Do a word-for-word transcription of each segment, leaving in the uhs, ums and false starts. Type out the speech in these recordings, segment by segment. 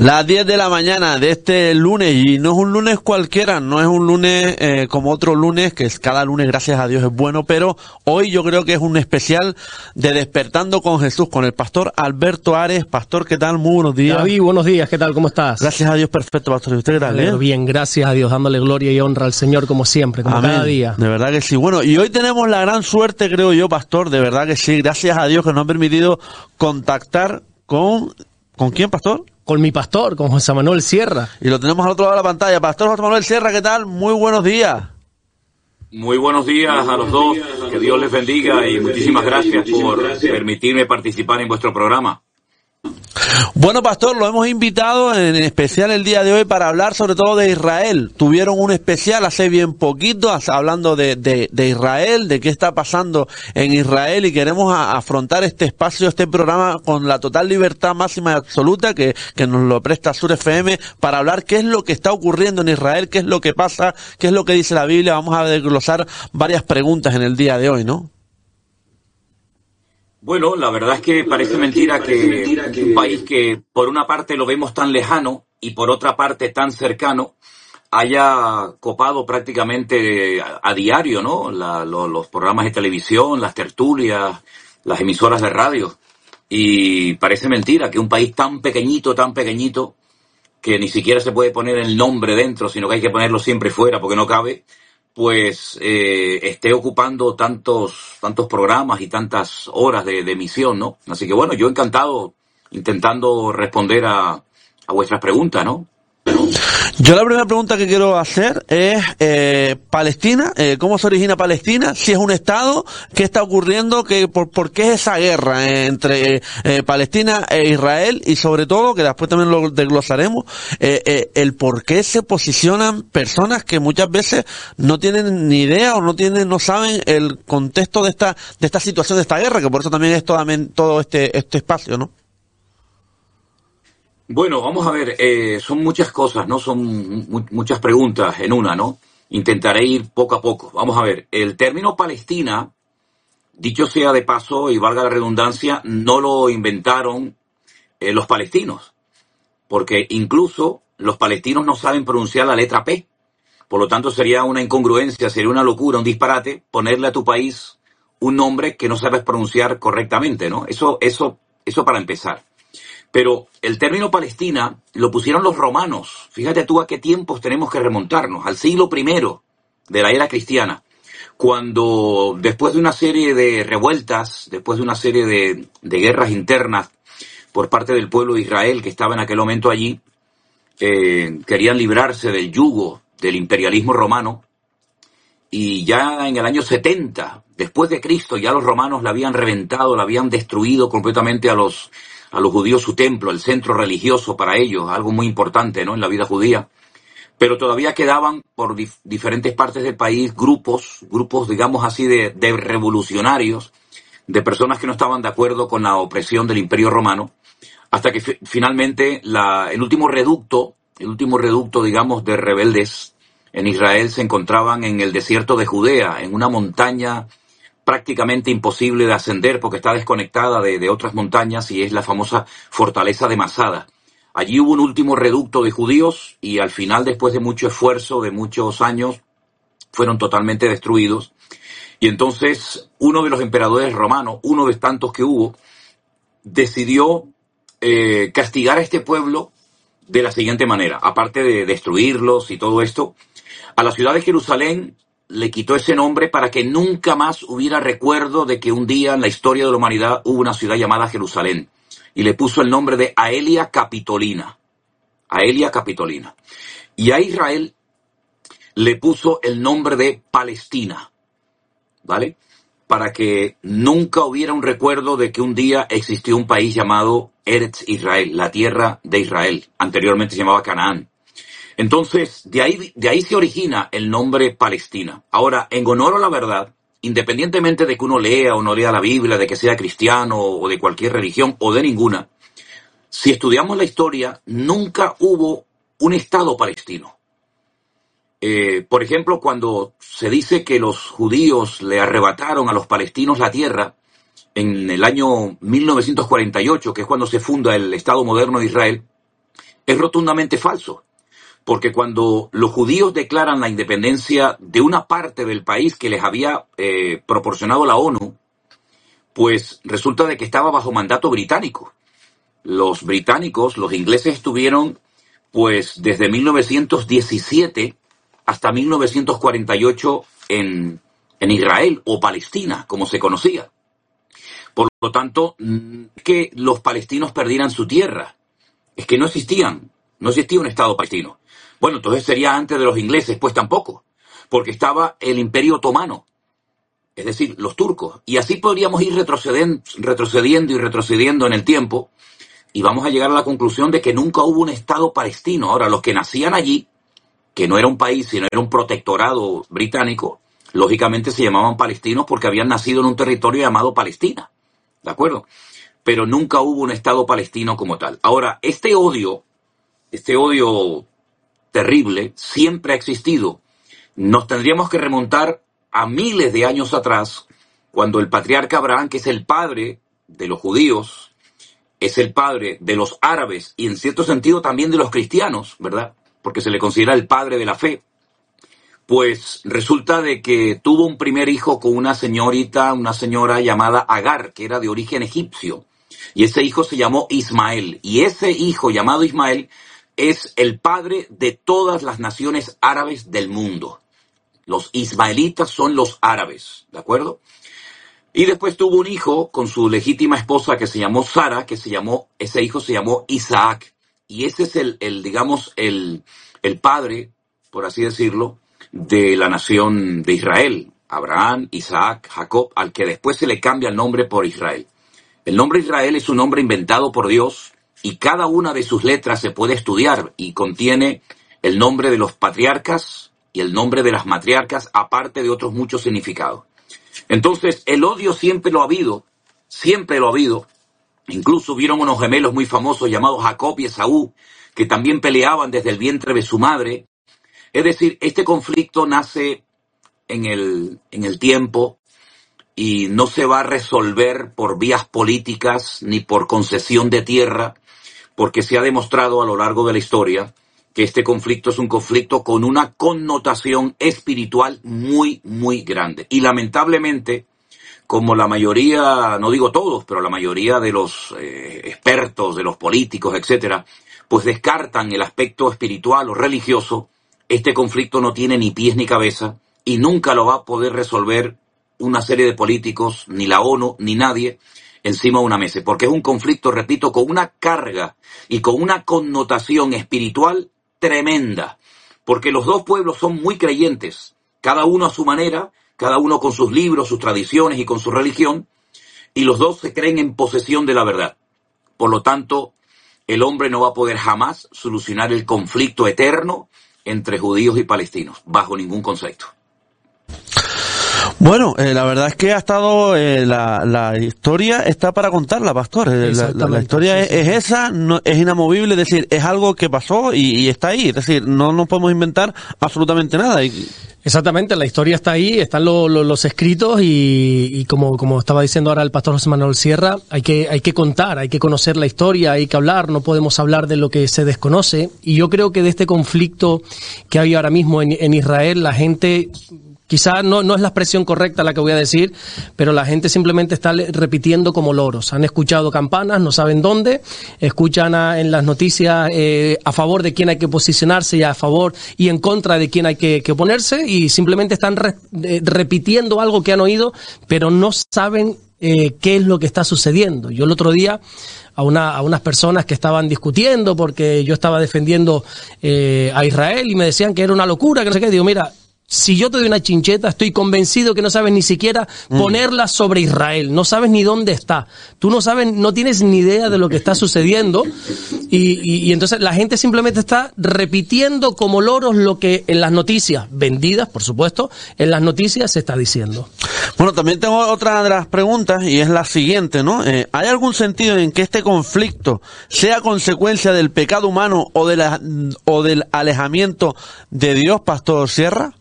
Las diez de la mañana de este lunes, y no es un lunes cualquiera, no es un lunes eh, como otro lunes, que es cada lunes, gracias a Dios, es bueno, pero hoy yo creo que es un especial de Despertando con Jesús, con el pastor Alberto Ares. Pastor, ¿qué tal? Muy buenos días. David, buenos días, ¿qué tal? ¿Cómo estás? Gracias a Dios, perfecto, pastor. ¿Y usted qué tal? Bien, bien, gracias a Dios, dándole gloria y honra al Señor como siempre, como Amén. cada día. De verdad que sí. Bueno, y hoy tenemos la gran suerte, creo yo, pastor, de verdad que sí, gracias a Dios que nos ha permitido contactar con... ¿Con quién, pastor? Con mi pastor, con José Manuel Sierra. Y lo tenemos al otro lado de la pantalla. Pastor José Manuel Sierra, ¿qué tal? Muy buenos días. Muy buenos días a los dos. Que Dios les bendiga y muchísimas gracias por permitirme participar en vuestro programa. Bueno, pastor, lo hemos invitado en especial el día de hoy para hablar sobre todo de Israel. Tuvieron un especial hace bien poquito hablando de, de, de Israel, de qué está pasando en Israel, y queremos a, afrontar este espacio, este programa con la total libertad máxima y absoluta que, que nos lo presta Sur F M para hablar qué es lo que está ocurriendo en Israel, qué es lo que pasa, qué es lo que dice la Biblia. Vamos a desglosar varias preguntas en el día de hoy, ¿no? Bueno, la verdad es que parece mentira que un país que por una parte lo vemos tan lejano y por otra parte tan cercano haya copado prácticamente a, a diario, ¿no? La, lo, los programas de televisión, las tertulias, las emisoras de radio. Y parece mentira que un país tan pequeñito, tan pequeñito, que ni siquiera se puede poner el nombre dentro, sino que hay que ponerlo siempre fuera porque no cabe, pues eh, esté ocupando tantos tantos programas y tantas horas de, de emisión, ¿no? Así que bueno, yo encantado intentando responder a, a vuestras preguntas, ¿no? Yo la primera pregunta que quiero hacer es eh, Palestina, eh, ¿cómo se origina Palestina? Si es un estado, ¿qué está ocurriendo? ¿Qué, por, ¿Por qué esa guerra eh, entre eh, Palestina e Israel? Y sobre todo, que después también lo desglosaremos, eh, eh, el por qué se posicionan personas que muchas veces no tienen ni idea o no tienen, no saben el contexto de esta de esta situación, de esta guerra, que por eso también es todo, todo este este espacio, ¿no? Bueno, vamos a ver, eh, son muchas cosas, ¿no? Son mu- muchas preguntas en una, ¿no? Intentaré ir poco a poco. Vamos a ver, el término Palestina, dicho sea de paso y valga la redundancia, no lo inventaron eh, los palestinos, porque incluso los palestinos no saben pronunciar la letra P. Por lo tanto, sería una incongruencia, sería una locura, un disparate ponerle a tu país un nombre que no sabes pronunciar correctamente, ¿no? Eso, eso, eso para empezar. Pero el término Palestina lo pusieron los romanos. Fíjate tú a qué tiempos tenemos que remontarnos, al siglo primero de la era cristiana, cuando después de una serie de revueltas, después de una serie de, de guerras internas por parte del pueblo de Israel que estaba en aquel momento allí, eh, querían librarse del yugo del imperialismo romano, y ya en el año setenta, después de Cristo, ya los romanos la habían reventado, la habían destruido completamente a los a los judíos su templo, el centro religioso para ellos, algo muy importante, ¿no?, en la vida judía. Pero todavía quedaban por dif- diferentes partes del país grupos, grupos digamos así de, de revolucionarios, de personas que no estaban de acuerdo con la opresión del Imperio Romano, hasta que f- finalmente la, el último reducto, el último reducto digamos de rebeldes en Israel se encontraban en el desierto de Judea, en una montaña prácticamente imposible de ascender porque está desconectada de, de otras montañas, y es la famosa fortaleza de Masada. Allí hubo un último reducto de judíos y al final, después de mucho esfuerzo, de muchos años, fueron totalmente destruidos. Y entonces uno de los emperadores romanos, uno de tantos que hubo, decidió eh, castigar a este pueblo de la siguiente manera. Aparte de destruirlos y todo esto, a la ciudad de Jerusalén le quitó ese nombre para que nunca más hubiera recuerdo de que un día en la historia de la humanidad hubo una ciudad llamada Jerusalén. Y le puso el nombre de Aelia Capitolina. Aelia Capitolina. Y a Israel le puso el nombre de Palestina. ¿Vale? Para que nunca hubiera un recuerdo de que un día existió un país llamado Eretz Israel, la tierra de Israel. Anteriormente se llamaba Canaán. Entonces, de ahí, de ahí se origina el nombre Palestina. Ahora, en honor a la verdad, independientemente de que uno lea o no lea la Biblia, de que sea cristiano o de cualquier religión o de ninguna, si estudiamos la historia, nunca hubo un Estado palestino. Eh, por ejemplo, cuando se dice que los judíos le arrebataron a los palestinos la tierra en el año mil novecientos cuarenta y ocho, que es cuando se funda el Estado moderno de Israel, es rotundamente falso. Porque cuando los judíos declaran la independencia de una parte del país que les había eh, proporcionado la ONU, pues resulta de que estaba bajo mandato británico. Los británicos, los ingleses estuvieron pues desde mil novecientos diecisiete hasta mil novecientos cuarenta y ocho en, en Israel o Palestina, como se conocía. Por lo tanto, no es que los palestinos perdieran su tierra, es que no existían, no existía un Estado palestino. Bueno, entonces sería antes de los ingleses, pues tampoco, porque estaba el Imperio Otomano, es decir, los turcos. Y así podríamos ir retrocediendo, retrocediendo y retrocediendo en el tiempo, y vamos a llegar a la conclusión de que nunca hubo un Estado palestino. Ahora, los que nacían allí, que no era un país, sino era un protectorado británico, lógicamente se llamaban palestinos porque habían nacido en un territorio llamado Palestina, ¿de acuerdo? Pero nunca hubo un Estado palestino como tal. Ahora, este odio, este odio terrible, siempre ha existido. Nos tendríamos que remontar a miles de años atrás, cuando el patriarca Abraham, que es el padre de los judíos, es el padre de los árabes y en cierto sentido también de los cristianos, ¿verdad? Porque se le considera el padre de la fe. Pues resulta de que tuvo un primer hijo con una señorita, una señora llamada Agar, que era de origen egipcio. Y ese hijo se llamó Ismael. Y ese hijo llamado Ismael es el padre de todas las naciones árabes del mundo. Los ismaelitas son los árabes, ¿de acuerdo? Y después tuvo un hijo con su legítima esposa que se llamó Sara, que se llamó, ese hijo se llamó Isaac. Y ese es el, el digamos, el, el padre, por así decirlo, de la nación de Israel. Abraham, Isaac, Jacob, al que después se le cambia el nombre por Israel. El nombre Israel es un nombre inventado por Dios, y cada una de sus letras se puede estudiar y contiene el nombre de los patriarcas y el nombre de las matriarcas, aparte de otros muchos significados. Entonces, el odio siempre lo ha habido, siempre lo ha habido. Incluso hubieron unos gemelos muy famosos llamados Jacob y Esaú, que también peleaban desde el vientre de su madre. Es decir, este conflicto nace en el, en el tiempo, y no se va a resolver por vías políticas ni por concesión de tierra, porque se ha demostrado a lo largo de la historia que este conflicto es un conflicto con una connotación espiritual muy, muy grande. Y lamentablemente, como la mayoría, no digo todos, pero la mayoría de los eh, expertos, de los políticos, etcétera, pues descartan el aspecto espiritual o religioso, este conflicto no tiene ni pies ni cabeza y nunca lo va a poder resolver una serie de políticos, ni la ONU, ni nadie, encima de una mesa, porque es un conflicto, repito, con una carga y con una connotación espiritual tremenda, porque los dos pueblos son muy creyentes, cada uno a su manera, cada uno con sus libros, sus tradiciones y con su religión, y los dos se creen en posesión de la verdad. Por lo tanto, el hombre no va a poder jamás solucionar el conflicto eterno entre judíos y palestinos, bajo ningún concepto. Bueno, eh, la verdad es que ha estado, eh, la, la historia está para contarla, pastor. Eh, la, la, la historia sí, es, sí. es esa, no, es inamovible, es decir, es algo que pasó y, y está ahí. Es decir, no nos podemos inventar absolutamente nada. Y... Exactamente, la historia está ahí, están lo, lo, los escritos y, y como, como estaba diciendo ahora el pastor José Manuel Sierra, hay que, hay que contar, hay que conocer la historia, hay que hablar, no podemos hablar de lo que se desconoce. Y yo creo que de este conflicto que hay ahora mismo en, en Israel, la gente... Quizás no, no es la expresión correcta la que voy a decir, pero la gente simplemente está repitiendo como loros. Han escuchado campanas, no saben dónde, escuchan a, en las noticias eh, a favor de quién hay que posicionarse y a favor y en contra de quién hay que, que oponerse y simplemente están re, eh, repitiendo algo que han oído, pero no saben eh, qué es lo que está sucediendo. Yo el otro día a, una, a unas personas que estaban discutiendo porque yo estaba defendiendo eh, a Israel y me decían que era una locura, que no sé qué, digo, mira... Si yo te doy una chincheta, estoy convencido que no sabes ni siquiera ponerla sobre Israel. No sabes ni dónde está. Tú no sabes, no tienes ni idea de lo que está sucediendo. Y, y, y entonces la gente simplemente está repitiendo como loros lo que en las noticias, vendidas, por supuesto, en las noticias se está diciendo. Bueno, también tengo otra de las preguntas y es la siguiente, ¿no? Eh, ¿Hay algún sentido en que este conflicto sea consecuencia del pecado humano o, de la, o del alejamiento de Dios, Pastor Sierra?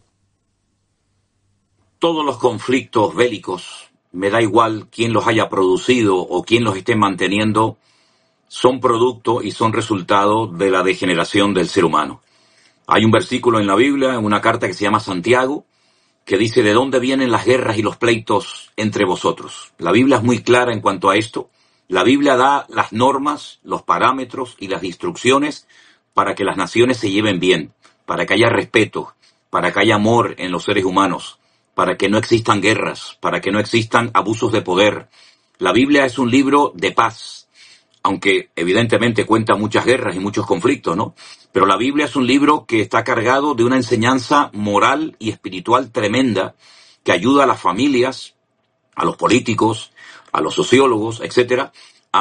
Todos los conflictos bélicos, me da igual quién los haya producido o quién los esté manteniendo, son producto y son resultado de la degeneración del ser humano. Hay un versículo en la Biblia, en una carta que se llama Santiago, que dice: ¿de dónde vienen las guerras y los pleitos entre vosotros? La Biblia es muy clara en cuanto a esto. La Biblia da las normas, los parámetros y las instrucciones para que las naciones se lleven bien, para que haya respeto, para que haya amor en los seres humanos, para que no existan guerras, para que no existan abusos de poder. La Biblia es un libro de paz, aunque evidentemente cuenta muchas guerras y muchos conflictos, ¿no? Pero la Biblia es un libro que está cargado de una enseñanza moral y espiritual tremenda que ayuda a las familias, a los políticos, a los sociólogos, etcétera,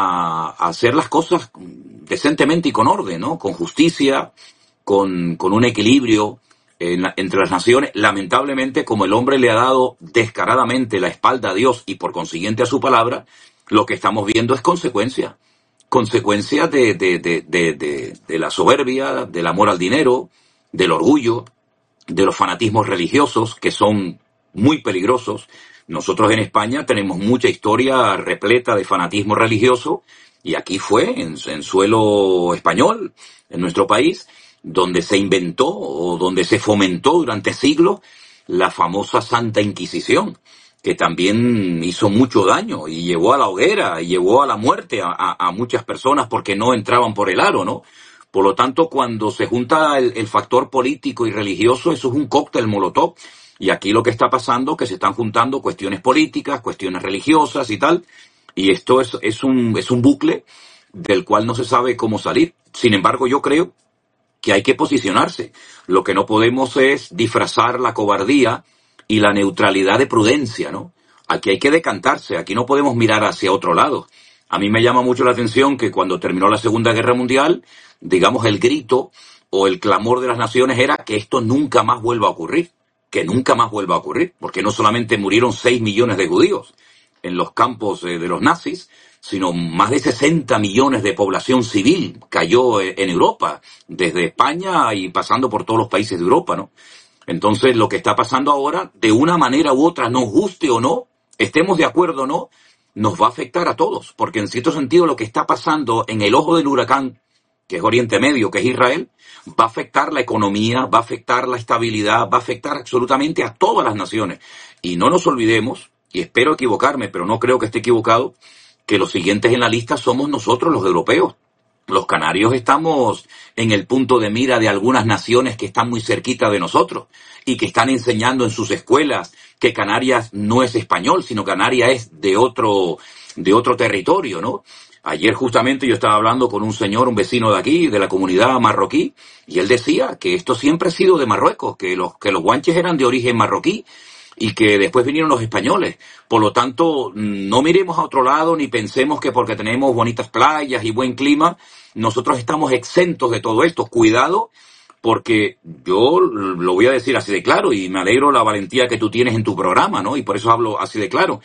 a, a hacer las cosas decentemente y con orden, ¿no? Con justicia, con, con un equilibrio en la, entre las naciones. Lamentablemente, como el hombre le ha dado descaradamente la espalda a Dios y por consiguiente a su palabra, lo que estamos viendo es consecuencia. Consecuencia de, de, de, de, de, de la soberbia, del amor al dinero, del orgullo, de los fanatismos religiosos que son muy peligrosos. Nosotros en España tenemos mucha historia repleta de fanatismo religioso y aquí fue en, en suelo español, en nuestro país, donde se inventó o donde se fomentó durante siglos la famosa Santa Inquisición, que también hizo mucho daño y llevó a la hoguera y llevó a la muerte a, a, a muchas personas porque no entraban por el aro, ¿no? Por lo tanto, cuando se junta el, el factor político y religioso, eso es un cóctel molotov. Y aquí lo que está pasando es que se están juntando cuestiones políticas, cuestiones religiosas y tal, y esto es, es un, es un bucle del cual no se sabe cómo salir. Sin embargo, yo creo que hay que posicionarse. Lo que no podemos es disfrazar la cobardía y la neutralidad de prudencia, ¿no? Aquí hay que decantarse, aquí no podemos mirar hacia otro lado. A mí me llama mucho la atención que cuando terminó la Segunda Guerra Mundial, digamos, el grito o el clamor de las naciones era que esto nunca más vuelva a ocurrir, que nunca más vuelva a ocurrir, porque no solamente murieron seis millones de judíos en los campos eh, de los nazis, sino más de sesenta millones de población civil cayó eh, en Europa, desde España y pasando por todos los países de Europa, ¿no? Entonces, lo que está pasando ahora, de una manera u otra, nos guste o no, estemos de acuerdo o no, nos va a afectar a todos, porque en cierto sentido lo que está pasando en el ojo del huracán, que es Oriente Medio, que es Israel, va a afectar la economía, va a afectar la estabilidad, va a afectar absolutamente a todas las naciones. Y no nos olvidemos, y espero equivocarme, pero no creo que esté equivocado, que los siguientes en la lista somos nosotros, los europeos. Los canarios estamos en el punto de mira de algunas naciones que están muy cerquita de nosotros y que están enseñando en sus escuelas que Canarias no es español, sino Canarias es de otro, de otro territorio, ¿no? Ayer justamente yo estaba hablando con un señor, un vecino de aquí, de la comunidad marroquí, y él decía que esto siempre ha sido de Marruecos, que los, que los guanches eran de origen marroquí, y que después vinieron los españoles. Por lo tanto, no miremos a otro lado ni pensemos que porque tenemos bonitas playas y buen clima, nosotros estamos exentos de todo esto. Cuidado, porque yo lo voy a decir así de claro y me alegro la valentía que tú tienes en tu programa, ¿no? Y por eso hablo así de claro.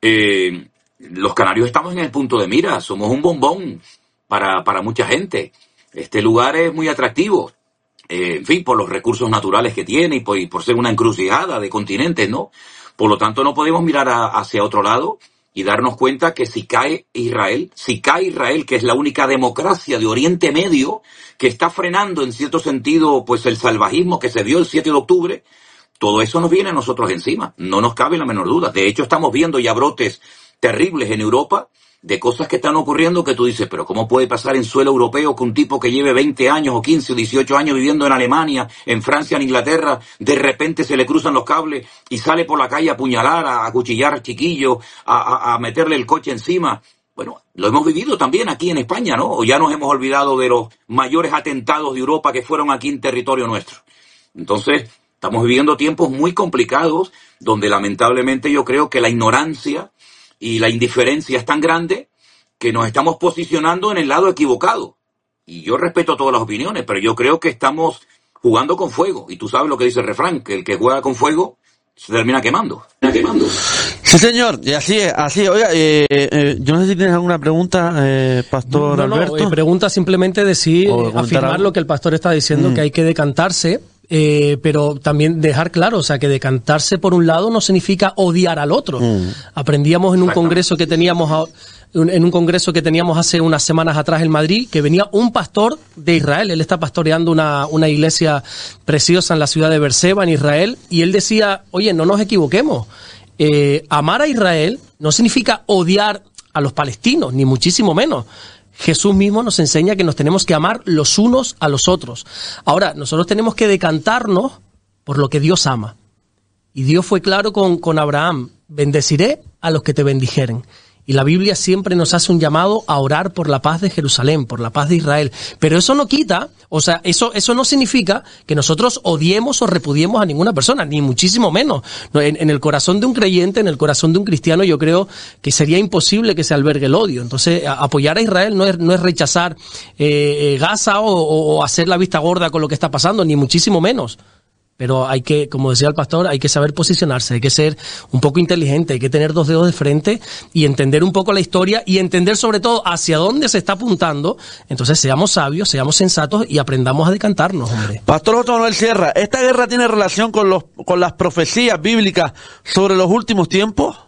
Eh, los canarios estamos en el punto de mira, somos un bombón para, para mucha gente. Este lugar es muy atractivo. Eh, en fin, por los recursos naturales que tiene y por, y por ser una encrucijada de continentes, ¿no? Por lo tanto, no podemos mirar a, hacia otro lado y darnos cuenta que si cae Israel, si cae Israel, que es la única democracia de Oriente Medio que está frenando en cierto sentido pues el salvajismo que se vio el siete de octubre, todo eso nos viene a nosotros encima, no nos cabe la menor duda. De hecho, estamos viendo ya brotes terribles en Europa de cosas que están ocurriendo que tú dices, pero ¿cómo puede pasar en suelo europeo que un tipo que lleve veinte años o quince o dieciocho años viviendo en Alemania, en Francia, en Inglaterra, de repente se le cruzan los cables y sale por la calle a apuñalar, a acuchillar a chiquillos, a, a, a meterle el coche encima? Bueno, lo hemos vivido también aquí en España, ¿no? O ya nos hemos olvidado de los mayores atentados de Europa que fueron aquí en territorio nuestro. Entonces, estamos viviendo tiempos muy complicados donde lamentablemente yo creo que la ignorancia y la indiferencia es tan grande que nos estamos posicionando en el lado equivocado. Y yo respeto todas las opiniones, pero yo creo que estamos jugando con fuego. Y tú sabes lo que dice el refrán, que el que juega con fuego se termina quemando. quemando. Sí, señor, y así es, así es. Oiga, eh, eh, yo no sé si tienes alguna pregunta, eh, Pastor no, no, Alberto. No, pregunta simplemente decir, afirmar algo? Lo que el pastor está diciendo, mm. que hay que decantarse. Eh, pero también dejar claro, o sea, que decantarse por un lado no significa odiar al otro. Mm. Aprendíamos en un congreso que teníamos a, en un congreso que teníamos hace unas semanas atrás en Madrid, que venía un pastor de Israel. Él está pastoreando una, una iglesia preciosa en la ciudad de Beerseba, en Israel, y él decía, oye, no nos equivoquemos. Eh, amar a Israel no significa odiar a los palestinos, ni muchísimo menos. Jesús mismo nos enseña que nos tenemos que amar los unos a los otros. Ahora, nosotros tenemos que decantarnos por lo que Dios ama. Y Dios fue claro con, con Abraham, bendeciré a los que te bendijeren. Y la Biblia siempre nos hace un llamado a orar por la paz de Jerusalén, por la paz de Israel. Pero eso no quita, o sea, eso, eso no significa que nosotros odiemos o repudiemos a ninguna persona, ni muchísimo menos. En, en el corazón de un creyente, en el corazón de un cristiano, yo creo que sería imposible que se albergue el odio. Entonces, a, apoyar a Israel no es, no es rechazar eh, eh, Gaza o, o hacer la vista gorda con lo que está pasando, ni muchísimo menos. Pero hay que, como decía el pastor, hay que saber posicionarse, hay que ser un poco inteligente, hay que tener dos dedos de frente y entender un poco la historia y entender sobre todo hacia dónde se está apuntando. Entonces seamos sabios, seamos sensatos y aprendamos a decantarnos, hombre. Pastor José Manuel Sierra, ¿esta guerra tiene relación con los con las profecías bíblicas sobre los últimos tiempos?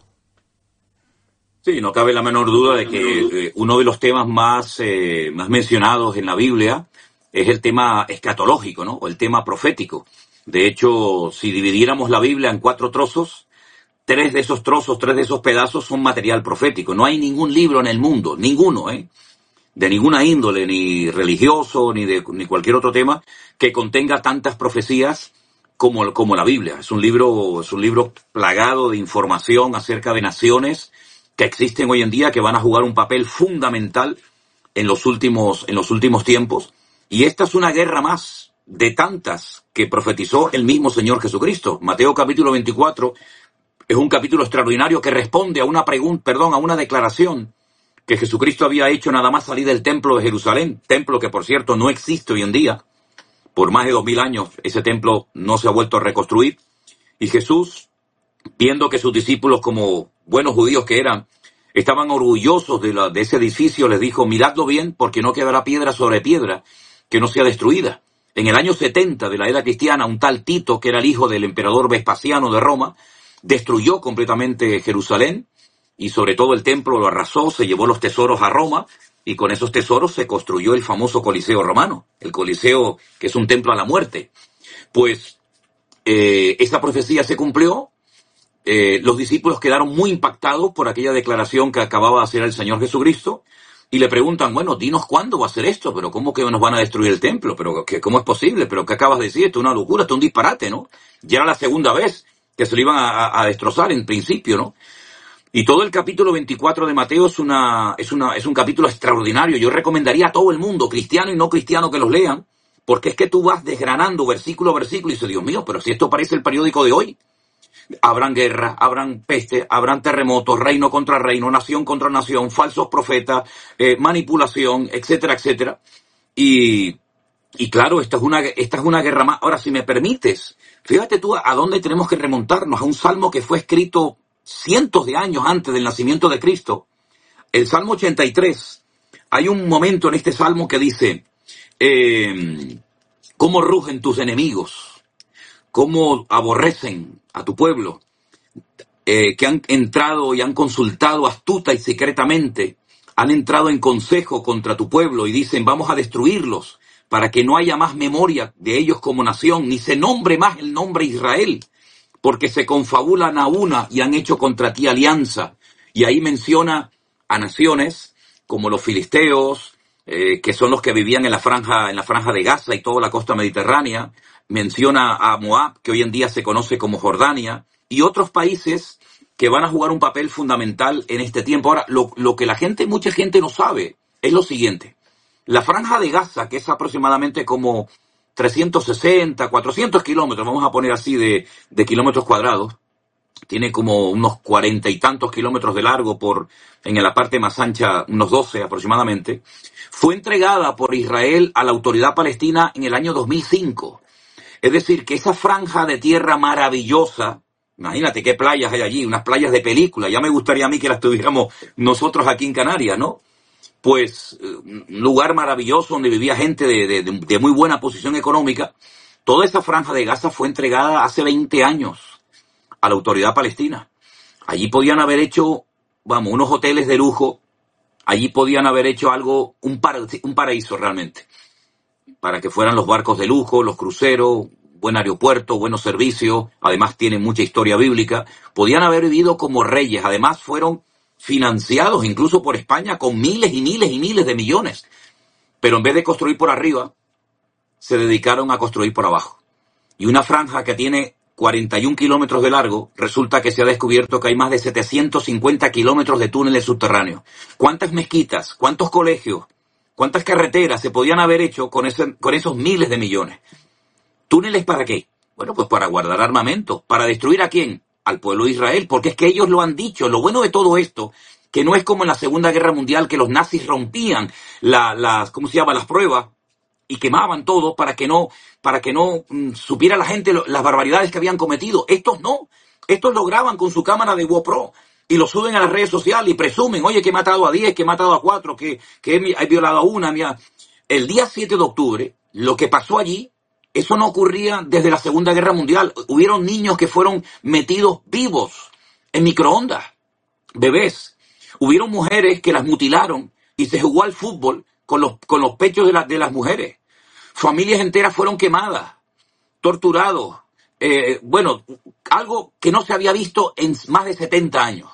Sí, no cabe la menor duda de que eh, uno de los temas más, eh, más mencionados en la Biblia es el tema escatológico, ¿no? O el tema profético. De hecho, si dividiéramos la Biblia en cuatro trozos, tres de esos trozos, tres de esos pedazos son material profético. No hay ningún libro en el mundo, ninguno, ¿eh? de ninguna índole, ni religioso, ni de ni cualquier otro tema, que contenga tantas profecías como, como la Biblia. Es un libro, es un libro plagado de información acerca de naciones que existen hoy en día, que van a jugar un papel fundamental en los últimos, en los últimos tiempos. Y esta es una guerra más de tantas que profetizó el mismo Señor Jesucristo. Mateo capítulo veinticuatro es un capítulo extraordinario que responde a una pregunta, perdón, a una declaración que Jesucristo había hecho nada más salir del templo de Jerusalén, templo que por cierto no existe hoy en día. Por más de dos mil años ese templo no se ha vuelto a reconstruir. Y Jesús, viendo que sus discípulos, como buenos judíos que eran, estaban orgullosos de, la, de ese edificio, les dijo, miradlo bien, porque no quedará piedra sobre piedra que no sea destruida. En el año setenta de la era cristiana, un tal Tito, que era el hijo del emperador Vespasiano de Roma, destruyó completamente Jerusalén y sobre todo el templo lo arrasó, se llevó los tesoros a Roma y con esos tesoros se construyó el famoso Coliseo romano, el Coliseo que es un templo a la muerte. Pues eh, esa profecía se cumplió, eh, los discípulos quedaron muy impactados por aquella declaración que acababa de hacer el Señor Jesucristo. Y le preguntan, bueno, dinos cuándo va a ser esto, pero ¿cómo que nos van a destruir el templo? Pero ¿qué, ¿cómo es posible? ¿Pero qué acabas de decir? Esto es una locura, esto es un disparate, ¿no? Ya era la segunda vez que se lo iban a, a destrozar en principio, ¿no? Y todo el capítulo veinticuatro de Mateo es una, es una, es un capítulo extraordinario. Yo recomendaría a todo el mundo, cristiano y no cristiano, que los lean, porque es que tú vas desgranando versículo a versículo y dices, Dios mío, pero si esto parece el periódico de hoy. Habrán guerra, habrán peste, habrán terremotos, reino contra reino, nación contra nación, falsos profetas, eh, manipulación, etcétera, etcétera. Y, y claro, esta es una, esta es una guerra más. Ahora, si me permites, fíjate tú a, a dónde tenemos que remontarnos, a un salmo que fue escrito cientos de años antes del nacimiento de Cristo. El Salmo ochenta y tres. Hay un momento en este salmo que dice, eh, ¿cómo rugen tus enemigos? ¿Cómo aborrecen a tu pueblo? Eh, que han entrado y han consultado astuta y secretamente, han entrado en consejo contra tu pueblo y dicen, vamos a destruirlos para que no haya más memoria de ellos como nación, ni se nombre más el nombre Israel, porque se confabulan a una y han hecho contra ti alianza. Y ahí menciona a naciones como los filisteos, eh, que son los que vivían en la franja, en la franja de Gaza y toda la costa mediterránea. Menciona a Moab, que hoy en día se conoce como Jordania, y otros países que van a jugar un papel fundamental en este tiempo. Ahora, lo, lo que la gente, mucha gente no sabe, es lo siguiente. La franja de Gaza, que es aproximadamente como trescientos sesenta, cuatrocientos kilómetros, vamos a poner así, de, de kilómetros cuadrados, tiene como unos cuarenta y tantos kilómetros de largo, por en la parte más ancha, unos doce aproximadamente, fue entregada por Israel a la autoridad palestina en el año dos mil cinco. Es decir, que esa franja de tierra maravillosa, imagínate qué playas hay allí, unas playas de película, ya me gustaría a mí que las tuviéramos nosotros aquí en Canarias, ¿no? Pues un lugar maravilloso donde vivía gente de, de, de muy buena posición económica. Toda esa franja de Gaza fue entregada hace veinte años a la autoridad palestina. Allí podían haber hecho, vamos, unos hoteles de lujo allí podían haber hecho algo, un, para, un paraíso realmente, para que fueran los barcos de lujo, los cruceros, buen aeropuerto, buenos servicios, además tienen mucha historia bíblica, podían haber vivido como reyes, además fueron financiados incluso por España con miles y miles y miles de millones, pero en vez de construir por arriba, se dedicaron a construir por abajo. Y una franja que tiene cuarenta y un kilómetros de largo, resulta que se ha descubierto que hay más de setecientos cincuenta kilómetros de túneles subterráneos. ¿Cuántas mezquitas, cuántos colegios, cuántas carreteras se podían haber hecho con, ese, con esos miles de millones? ¿Túneles para qué? Bueno, pues para guardar armamento. ¿Para destruir a quién? Al pueblo de Israel, porque es que ellos lo han dicho. Lo bueno de todo esto, que no es como en la Segunda Guerra Mundial, que los nazis rompían la, las, ¿cómo se llama?, las pruebas y quemaban todo para que no, para que no mm, supiera la gente lo, las barbaridades que habían cometido. Estos no. Estos lo graban con su cámara de GoPro y lo suben a las redes sociales y presumen, oye, que he matado a diez, que he matado a cuatro, que, que he, he violado a una. Mira. El día siete de octubre, lo que pasó allí, eso no ocurría desde la Segunda Guerra Mundial. Hubieron niños que fueron metidos vivos en microondas, bebés. Hubieron mujeres que las mutilaron y se jugó al fútbol con los, con los pechos de, la, de las mujeres. Familias enteras fueron quemadas, torturados. Eh, bueno, algo que no se había visto en más de setenta años.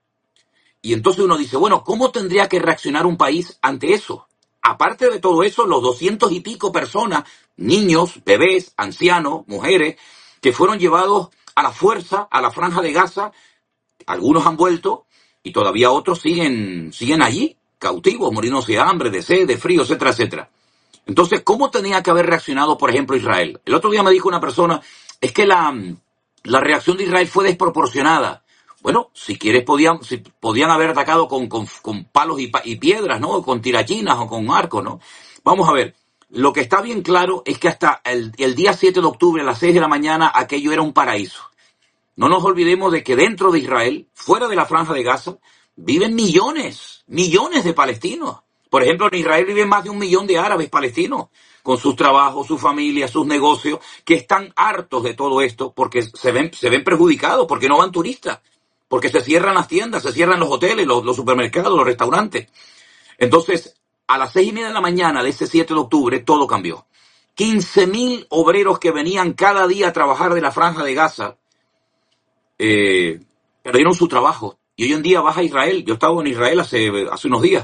Y entonces uno dice, bueno, ¿cómo tendría que reaccionar un país ante eso? Aparte de todo eso, los doscientos y pico personas, niños, bebés, ancianos, mujeres, que fueron llevados a la fuerza a la Franja de Gaza, algunos han vuelto y todavía otros siguen, siguen allí, cautivos, muriéndose de hambre, de sed, de frío, etcétera, etcétera. Entonces, ¿cómo tenía que haber reaccionado, por ejemplo, Israel? El otro día me dijo una persona, es que la, la reacción de Israel fue desproporcionada. Bueno, si quieres, podían, si, podían haber atacado con, con, con palos y, y piedras, ¿no? Con tirachinas o con arcos, ¿no? Vamos a ver, lo que está bien claro es que hasta el, el día siete de octubre a las seis de la mañana aquello era un paraíso. No nos olvidemos de que dentro de Israel, fuera de la Franja de Gaza, viven millones, millones de palestinos. Por ejemplo, en Israel viven más de un millón de árabes palestinos, con sus trabajos, sus familias, sus negocios, que están hartos de todo esto porque se ven, se ven perjudicados, porque no van turistas, porque se cierran las tiendas, se cierran los hoteles, los, los supermercados, los restaurantes. Entonces, a las seis y media de la mañana de ese siete de octubre, todo cambió. quince mil obreros que venían cada día a trabajar de la Franja de Gaza, eh, perdieron su trabajo. Y hoy en día vas a Israel, yo estaba en Israel hace, hace unos días,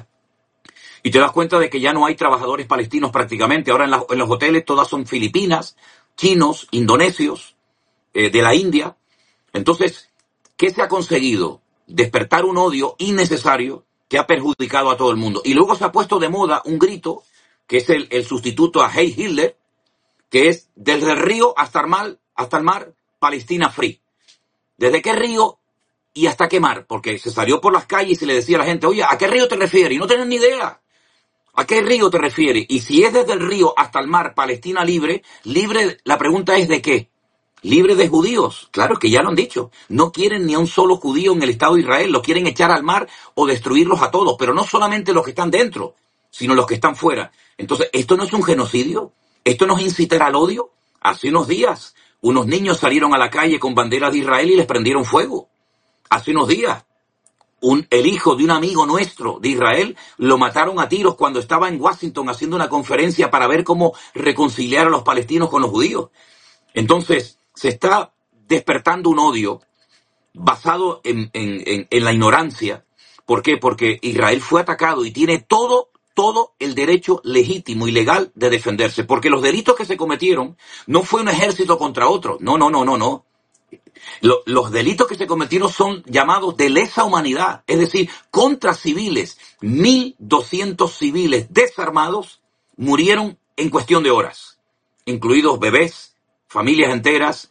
y te das cuenta de que ya no hay trabajadores palestinos prácticamente. Ahora en, la, en los hoteles todas son filipinas, chinos, indonesios, eh, de la India. Entonces, ¿qué se ha conseguido? Despertar un odio innecesario que ha perjudicado a todo el mundo. Y luego se ha puesto de moda un grito, que es el, el sustituto a Heil Hitler, que es desde el río hasta el mar, hasta el mar, Palestina free. ¿Desde qué río y hasta qué mar? Porque se salió por las calles y se le decía a la gente, oye, ¿a qué río te refieres? Y no tienen ni idea. ¿A qué río te refieres? Y si es desde el río hasta el mar, Palestina libre, libre, la pregunta es ¿de qué? Libre de judíos. Claro, que ya lo han dicho. No quieren ni a un solo judío en el Estado de Israel. Los quieren echar al mar o destruirlos a todos. Pero no solamente los que están dentro, sino los que están fuera. Entonces, ¿esto no es un genocidio? ¿Esto no es incitar al odio? Hace unos días, unos niños salieron a la calle con banderas de Israel y les prendieron fuego. Hace unos días, un, el hijo de un amigo nuestro de Israel lo mataron a tiros cuando estaba en Washington haciendo una conferencia para ver cómo reconciliar a los palestinos con los judíos. Entonces, se está despertando un odio basado en, en, en, en la ignorancia. ¿Por qué? Porque Israel fue atacado y tiene todo, todo el derecho legítimo y legal de defenderse. Porque los delitos que se cometieron no fue un ejército contra otro. No, no, no, no, no. Lo, los delitos que se cometieron son llamados de lesa humanidad. Es decir, contra civiles. mil doscientos civiles desarmados murieron en cuestión de horas. Incluidos bebés, familias enteras,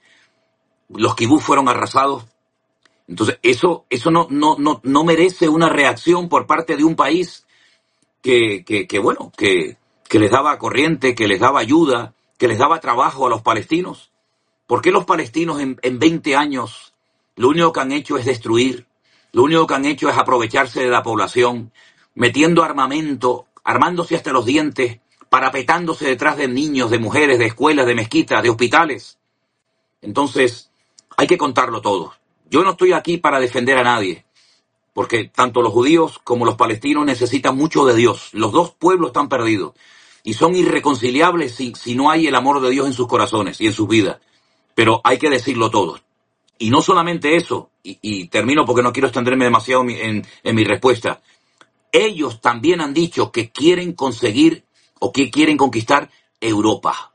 los kibús fueron arrasados. Entonces, eso, eso no, no, no, no merece una reacción por parte de un país que, que, que bueno, que, que les daba corriente, que les daba ayuda, que les daba trabajo a los palestinos. ¿Por qué los palestinos en, en veinte años lo único que han hecho es destruir? Lo único que han hecho es aprovecharse de la población, metiendo armamento, armándose hasta los dientes, parapetándose detrás de niños, de mujeres, de escuelas, de mezquitas, de hospitales. Entonces, hay que contarlo todo. Yo no estoy aquí para defender a nadie. porque tanto los judíos como los palestinos necesitan mucho de Dios. Los dos pueblos están perdidos y son irreconciliables si, si no hay el amor de Dios en sus corazones y en sus vidas. Pero hay que decirlo todo. Y no solamente eso, y, y termino porque no quiero extenderme demasiado en, en, en mi respuesta. Ellos también han dicho que quieren conseguir o que quieren conquistar Europa.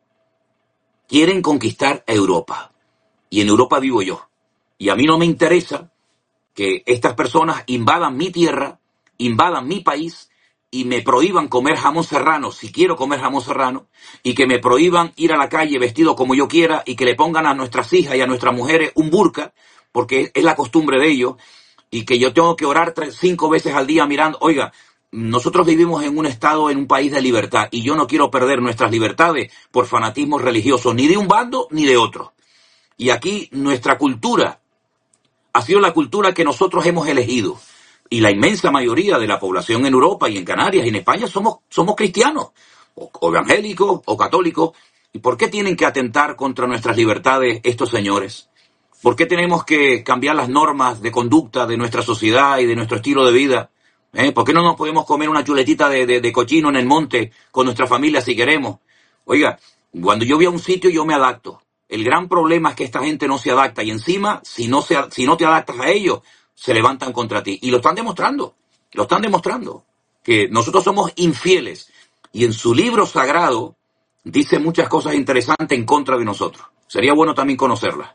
Quieren conquistar Europa. Y en Europa vivo yo. Y a mí no me interesa que estas personas invadan mi tierra, invadan mi país y me prohíban comer jamón serrano si quiero comer jamón serrano, y que me prohíban ir a la calle vestido como yo quiera y que le pongan a nuestras hijas y a nuestras mujeres un burka, porque es la costumbre de ellos, y que yo tengo que orar tres, cinco veces al día mirando. Oiga, nosotros vivimos en un estado, en un país de libertad, y yo no quiero perder nuestras libertades por fanatismo religioso, ni de un bando ni de otro. Y aquí nuestra cultura ha sido la cultura que nosotros hemos elegido. Y la inmensa mayoría de la población en Europa y en Canarias y en España somos, somos cristianos, o, o evangélicos, o católicos. ¿Y por qué tienen que atentar contra nuestras libertades estos señores? ¿Por qué tenemos que cambiar las normas de conducta de nuestra sociedad y de nuestro estilo de vida? ¿Eh? ¿Por qué no nos podemos comer una chuletita de, de, de cochino en el monte con nuestra familia si queremos? Oiga, cuando yo voy a un sitio yo me adapto. El gran problema es que esta gente no se adapta, y encima, si no, se, si no te adaptas a ellos, se levantan contra ti. Y lo están demostrando, lo están demostrando, que nosotros somos infieles. Y en su libro sagrado dice muchas cosas interesantes en contra de nosotros. Sería bueno también conocerlas.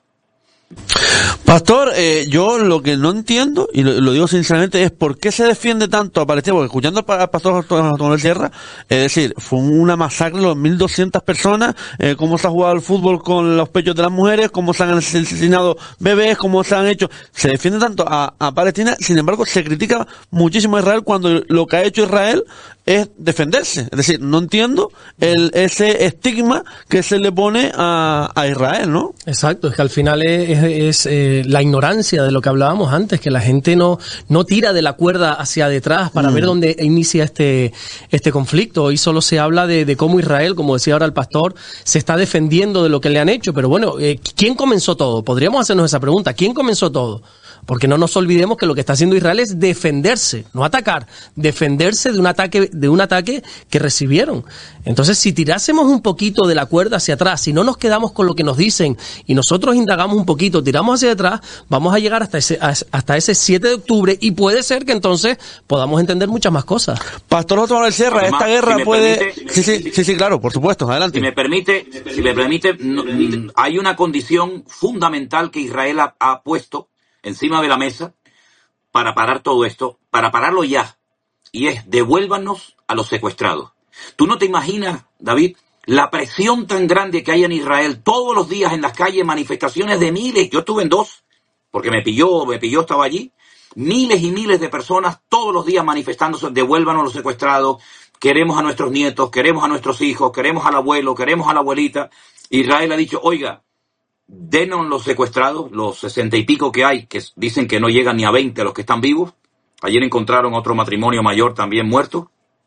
Pastor, eh, yo lo que no entiendo, y lo, lo digo sinceramente, es por qué se defiende tanto a Palestina, porque escuchando al pastor Manuel Sierra, es decir, fue una masacre de mil doscientas personas, eh, cómo se ha jugado el fútbol con los pechos de las mujeres, cómo se han asesinado bebés, cómo se han hecho, se defiende tanto a, a Palestina, sin embargo se critica muchísimo a Israel cuando lo que ha hecho Israel es defenderse. Es decir, no entiendo el ese estigma que se le pone a, a Israel, ¿no? Exacto, es que al final es, es, es eh, la ignorancia de lo que hablábamos antes, que la gente no no tira de la cuerda hacia detrás para mm. ver dónde inicia este este conflicto. Hoy solo se habla de, de cómo Israel, como decía ahora el pastor, se está defendiendo de lo que le han hecho. Pero bueno, eh, ¿quién comenzó todo? Podríamos hacernos esa pregunta. ¿Quién comenzó todo? Porque no nos olvidemos que lo que está haciendo Israel es defenderse, no atacar, defenderse de un ataque, de un ataque que recibieron. Entonces, si tirásemos un poquito de la cuerda hacia atrás, si no nos quedamos con lo que nos dicen y nosotros indagamos un poquito, tiramos hacia atrás, vamos a llegar hasta ese, hasta ese siete de octubre, y puede ser que entonces podamos entender muchas más cosas. Pastor José Manuel Sierra, además, esta guerra si puede... Permite, sí, sí, sí, sí, claro, por supuesto, adelante. Si me permite, si me permite, no, hay una condición fundamental que Israel ha, ha puesto encima de la mesa para parar todo esto, para pararlo ya, y es: devuélvanos a los secuestrados. Tú no te imaginas, David, la presión tan grande que hay en Israel, todos los días en las calles, manifestaciones de miles. Yo estuve en dos, porque me pilló, me pilló, estaba allí, miles y miles de personas todos los días manifestándose: devuélvanos a los secuestrados, queremos a nuestros nietos, queremos a nuestros hijos, queremos al abuelo, queremos a la abuelita. Israel ha dicho: oiga, denos los secuestrados, los sesenta y pico que hay, que dicen que no llegan ni a veinte los que están vivos. Ayer encontraron otro matrimonio mayor también muerto.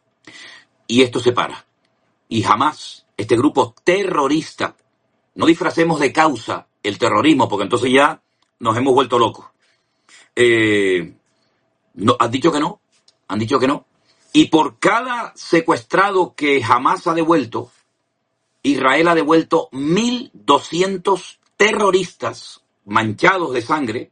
Y esto se para. Y jamás este grupo terrorista, no disfracemos de causa el terrorismo, porque entonces ya nos hemos vuelto locos. Eh, no, han dicho que no, han dicho que no. Y por cada secuestrado que jamás ha devuelto, Israel ha devuelto mil doscientos terroristas manchados de sangre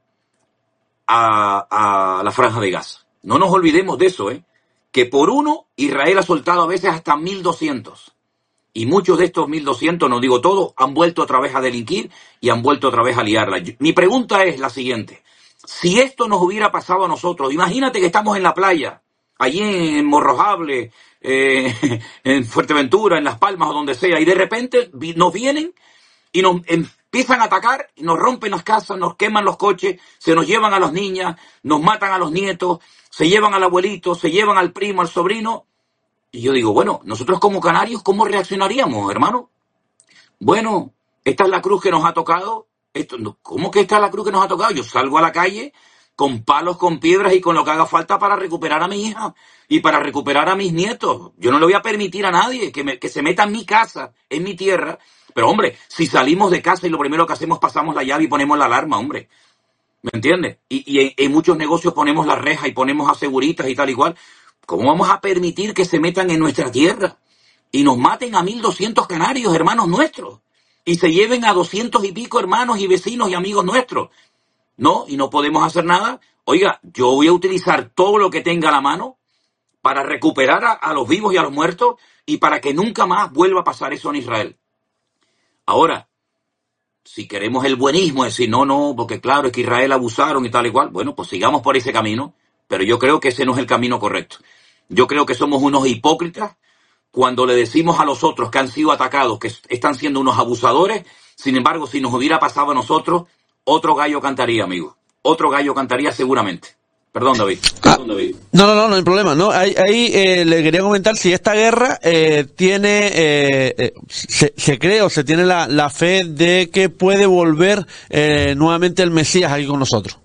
a, a la Franja de Gaza. No nos olvidemos de eso, ¿eh? Que por uno Israel ha soltado a veces hasta mil doscientos. Y muchos de estos mil doscientos, no digo todos, han vuelto otra vez a delinquir y han vuelto otra vez a liarla. Mi pregunta es la siguiente: si esto nos hubiera pasado a nosotros, imagínate que estamos en la playa, allí en Morrojable, eh, en Fuerteventura, en Las Palmas o donde sea, y de repente nos vienen y nos empiezan a atacar, y nos rompen las casas, nos queman los coches, se nos llevan a las niñas, nos matan a los nietos, se llevan al abuelito, se llevan al primo, al sobrino. Y yo digo, bueno, nosotros como canarios, ¿cómo reaccionaríamos, hermano? Bueno, esta es la cruz que nos ha tocado. Esto, ¿cómo que esta es la cruz que nos ha tocado? Yo salgo a la calle con palos, con piedras y con lo que haga falta para recuperar a mi hija y para recuperar a mis nietos. Yo no le voy a permitir a nadie que, me, que se meta en mi casa, en mi tierra. Pero, hombre, si salimos de casa y lo primero que hacemos pasamos la llave y ponemos la alarma, hombre. ¿Me entiendes? Y, y en, en muchos negocios ponemos la reja y ponemos aseguritas y tal y cual. ¿Cómo vamos a permitir que se metan en nuestra tierra y nos maten a mil doscientos canarios, hermanos nuestros? Y se lleven a doscientos y pico hermanos y vecinos y amigos nuestros. No, y no podemos hacer nada. Oiga, yo voy a utilizar todo lo que tenga a la mano para recuperar a, a los vivos y a los muertos y para que nunca más vuelva a pasar eso en Israel. Ahora, si queremos el buenismo, decir, no, no, porque claro, es que Israel abusaron y tal y cual, bueno, pues sigamos por ese camino, pero yo creo que ese no es el camino correcto. Yo creo que somos unos hipócritas cuando le decimos a los otros que han sido atacados, que están siendo unos abusadores. Sin embargo, si nos hubiera pasado a nosotros, otro gallo cantaría, amigo. Otro gallo cantaría seguramente. Perdón, David. Perdón, David. No, no, no, no hay problema. No, ahí, ahí eh, le quería comentar si esta guerra eh, tiene, eh, eh, se, se cree o se tiene la, la fe de que puede volver eh, nuevamente el Mesías aquí con nosotros.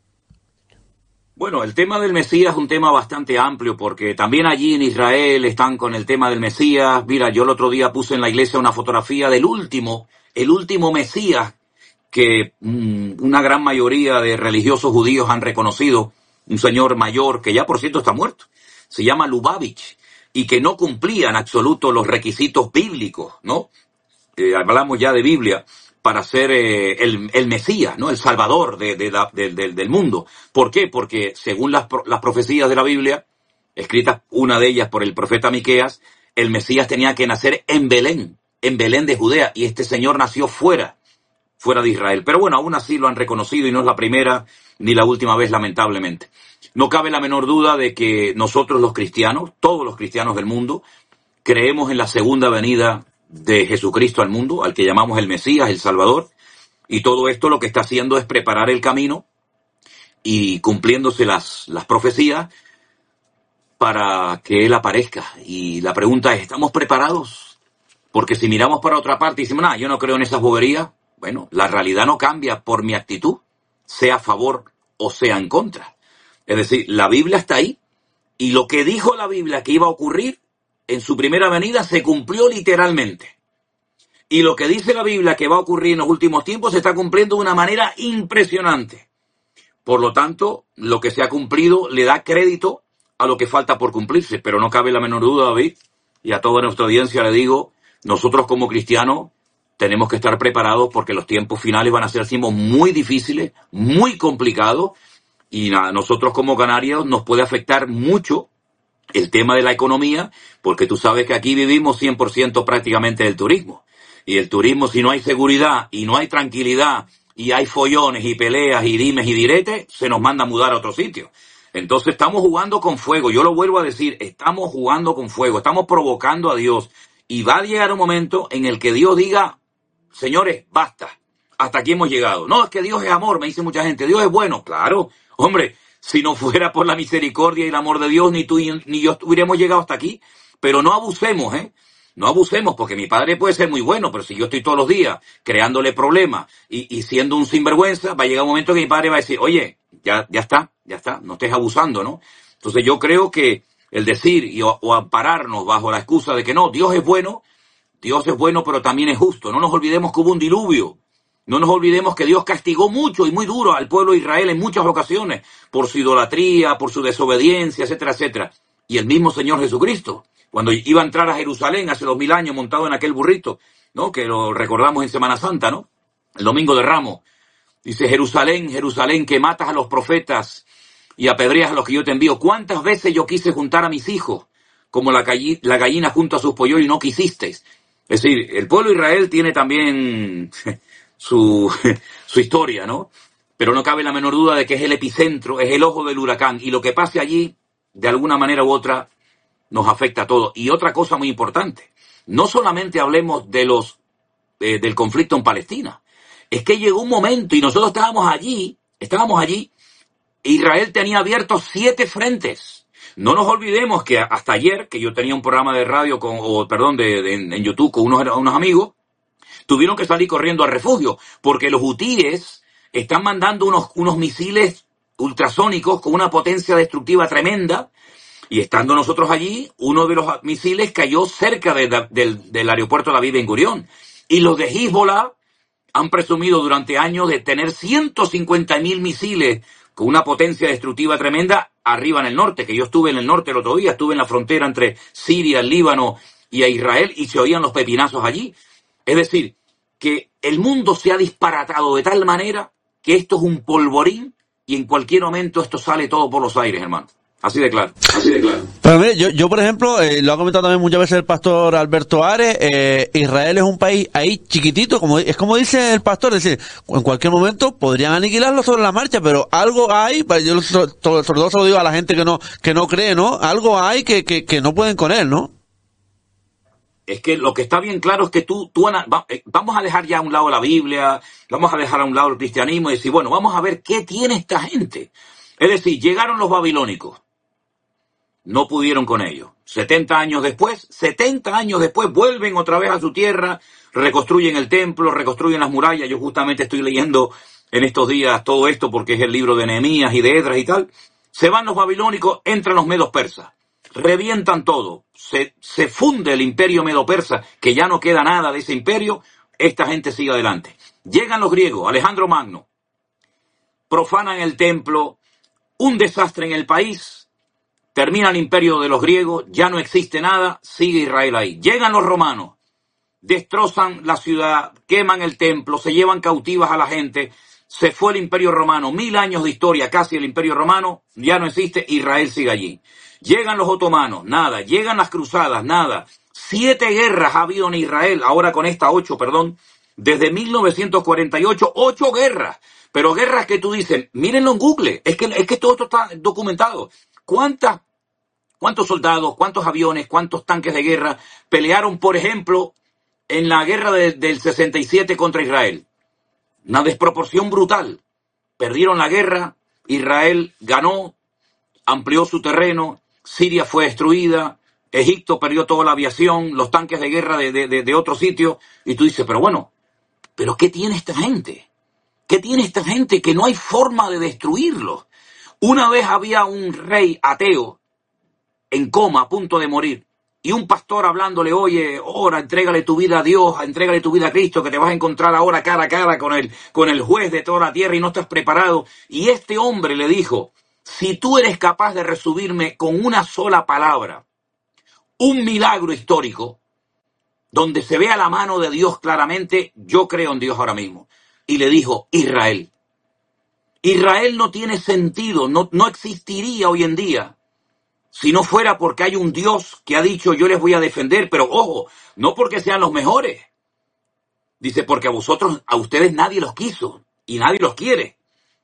Bueno, el tema del Mesías es un tema bastante amplio porque también allí en Israel están con el tema del Mesías. Mira, yo el otro día puse en la iglesia una fotografía del último, el último Mesías que mmm, una gran mayoría de religiosos judíos han reconocido. Un señor mayor, que ya por cierto está muerto, se llama Lubavitch, y que no cumplía en absoluto los requisitos bíblicos, ¿no? Eh, hablamos ya de Biblia, para ser eh, el, el Mesías, ¿no? El Salvador de, de la, de, de, del mundo. ¿Por qué? Porque según las, las profecías de la Biblia, escritas una de ellas por el profeta Miqueas, el Mesías tenía que nacer en Belén, en Belén de Judea, y este señor nació fuera, fuera de Israel. Pero bueno, aún así lo han reconocido y no es la primera ni la última vez, lamentablemente. No cabe la menor duda de que nosotros los cristianos, todos los cristianos del mundo, creemos en la segunda venida de Jesucristo al mundo, al que llamamos el Mesías, el Salvador, y todo esto lo que está haciendo es preparar el camino y cumpliéndose las, las profecías para que Él aparezca. Y la pregunta es, ¿estamos preparados? Porque si miramos para otra parte y decimos, nah, yo no creo en esas boberías, bueno, la realidad no cambia por mi actitud, sea a favor o sea en contra. Es decir, la Biblia está ahí y lo que dijo la Biblia que iba a ocurrir en su primera venida se cumplió literalmente. Y lo que dice la Biblia que va a ocurrir en los últimos tiempos se está cumpliendo de una manera impresionante. Por lo tanto, lo que se ha cumplido le da crédito a lo que falta por cumplirse. Pero no cabe la menor duda, David, y a toda nuestra audiencia le digo, nosotros como cristianos tenemos que estar preparados porque los tiempos finales van a ser tiempos muy difíciles, muy complicados, y nada, nosotros como canarios nos puede afectar mucho el tema de la economía, porque tú sabes que aquí vivimos cien por ciento prácticamente del turismo. Y el turismo, si no hay seguridad y no hay tranquilidad y hay follones y peleas y dimes y diretes, se nos manda a mudar a otro sitio. Entonces estamos jugando con fuego. Yo lo vuelvo a decir, estamos jugando con fuego, estamos provocando a Dios. Y va a llegar un momento en el que Dios diga, señores, basta, hasta aquí hemos llegado. No, es que Dios es amor, me dice mucha gente, Dios es bueno. Claro, hombre, si no fuera por la misericordia y el amor de Dios, ni tú ni yo hubiéramos llegado hasta aquí. Pero no abusemos, ¿eh? No abusemos, porque mi padre puede ser muy bueno, pero si yo estoy todos los días creándole problemas y, y siendo un sinvergüenza, va a llegar un momento que mi padre va a decir, oye, ya, ya está, ya está, no estés abusando, ¿no? Entonces yo creo que el decir y, o, o ampararnos bajo la excusa de que no, Dios es bueno, Dios es bueno, pero también es justo. No nos olvidemos que hubo un diluvio. No nos olvidemos que Dios castigó mucho y muy duro al pueblo de Israel en muchas ocasiones por su idolatría, por su desobediencia, etcétera, etcétera. Y el mismo Señor Jesucristo, cuando iba a entrar a Jerusalén hace dos mil años montado en aquel burrito, ¿no? Que lo recordamos en Semana Santa, ¿no? El Domingo de Ramos. Dice, Jerusalén, Jerusalén, que matas a los profetas y apedreas a los que yo te envío. ¿Cuántas veces yo quise juntar a mis hijos como la, galli- la gallina junto a sus polluelos y no quisisteis? Es decir, el pueblo de Israel tiene también su, su historia, ¿no? Pero no cabe la menor duda de que es el epicentro, es el ojo del huracán. Y lo que pase allí, de alguna manera u otra, nos afecta a todos. Y otra cosa muy importante, no solamente hablemos de los eh, del conflicto en Palestina, es que llegó un momento y nosotros estábamos allí, estábamos allí, Israel tenía abiertos siete frentes. No nos olvidemos que hasta ayer, que yo tenía un programa de radio, con, o perdón, de, de, en YouTube con unos, unos amigos, tuvieron que salir corriendo al refugio, porque los hutíes están mandando unos, unos misiles ultrasónicos con una potencia destructiva tremenda. Y estando nosotros allí, uno de los misiles cayó cerca de, de, del, del aeropuerto David Ben Gurión. Y los de Hezbollah Han presumido durante años de tener ciento cincuenta mil misiles con una potencia destructiva tremenda arriba en el norte, que yo estuve en el norte el otro día, estuve en la frontera entre Siria, el Líbano y a Israel, y se oían los pepinazos allí. Es decir, que el mundo se ha disparatado de tal manera que esto es un polvorín y en cualquier momento esto sale todo por los aires, hermano. Así de claro, así de claro. Pero mire, yo, yo por ejemplo, eh, lo ha comentado también muchas veces el pastor Alberto Ares, eh, Israel es un país ahí chiquitito, como es como dice el pastor, es decir, en cualquier momento podrían aniquilarlo sobre la marcha, pero algo hay, yo sobre todo se lo digo a la gente que no que no cree, ¿no? Algo hay que, que, que no pueden con él, ¿no? Es que lo que está bien claro es que tú, tú vamos a dejar ya a un lado la Biblia, vamos a dejar a un lado el cristianismo y decir, bueno, vamos a ver qué tiene esta gente. Es decir, llegaron los babilónicos. No pudieron con ellos. setenta años después, setenta años después, vuelven otra vez a su tierra, reconstruyen el templo, reconstruyen las murallas. Yo justamente estoy leyendo en estos días todo esto porque es el libro de Nehemías y de Esdras y tal. Se van los babilónicos, entran los medos persas, revientan todo. Se, se funde el imperio medo-persa, que ya no queda nada de ese imperio. Esta gente sigue adelante. Llegan los griegos, Alejandro Magno, profanan el templo, un desastre en el país. Termina el imperio de los griegos, ya no existe nada, sigue Israel ahí. Llegan los romanos, destrozan la ciudad, queman el templo, se llevan cautivas a la gente, se fue el imperio romano, mil años de historia, casi el imperio romano, ya no existe, Israel sigue allí. Llegan los otomanos, nada, llegan las cruzadas, nada. Siete guerras ha habido en Israel, ahora con esta ocho, perdón, desde mil novecientos cuarenta y ocho, ocho guerras. Pero guerras que tú dices, mírenlo en Google, es que, es que todo esto está documentado. ¿Cuántas ¿Cuántos soldados, cuántos aviones, cuántos tanques de guerra pelearon, por ejemplo, en la guerra de, del sesenta y siete contra Israel? Una desproporción brutal. Perdieron la guerra, Israel ganó, amplió su terreno, Siria fue destruida, Egipto perdió toda la aviación, los tanques de guerra de, de, de, de otros sitios. Y tú dices, pero bueno, ¿pero qué tiene esta gente? ¿Qué tiene esta gente que no hay forma de destruirlos? Una vez había un rey ateo en coma, a punto de morir, y un pastor hablándole, oye, ora, entrégale tu vida a Dios, entrégale tu vida a Cristo, que te vas a encontrar ahora cara a cara con el, con el juez de toda la tierra y no estás preparado. Y este hombre le dijo, si tú eres capaz de resumirme con una sola palabra, un milagro histórico, donde se vea la mano de Dios claramente, yo creo en Dios ahora mismo. Y le dijo, Israel. Israel no tiene sentido, no, no existiría hoy en día si no fuera porque hay un Dios que ha dicho yo les voy a defender, pero ojo, no porque sean los mejores. Dice, porque a vosotros, a ustedes nadie los quiso y nadie los quiere,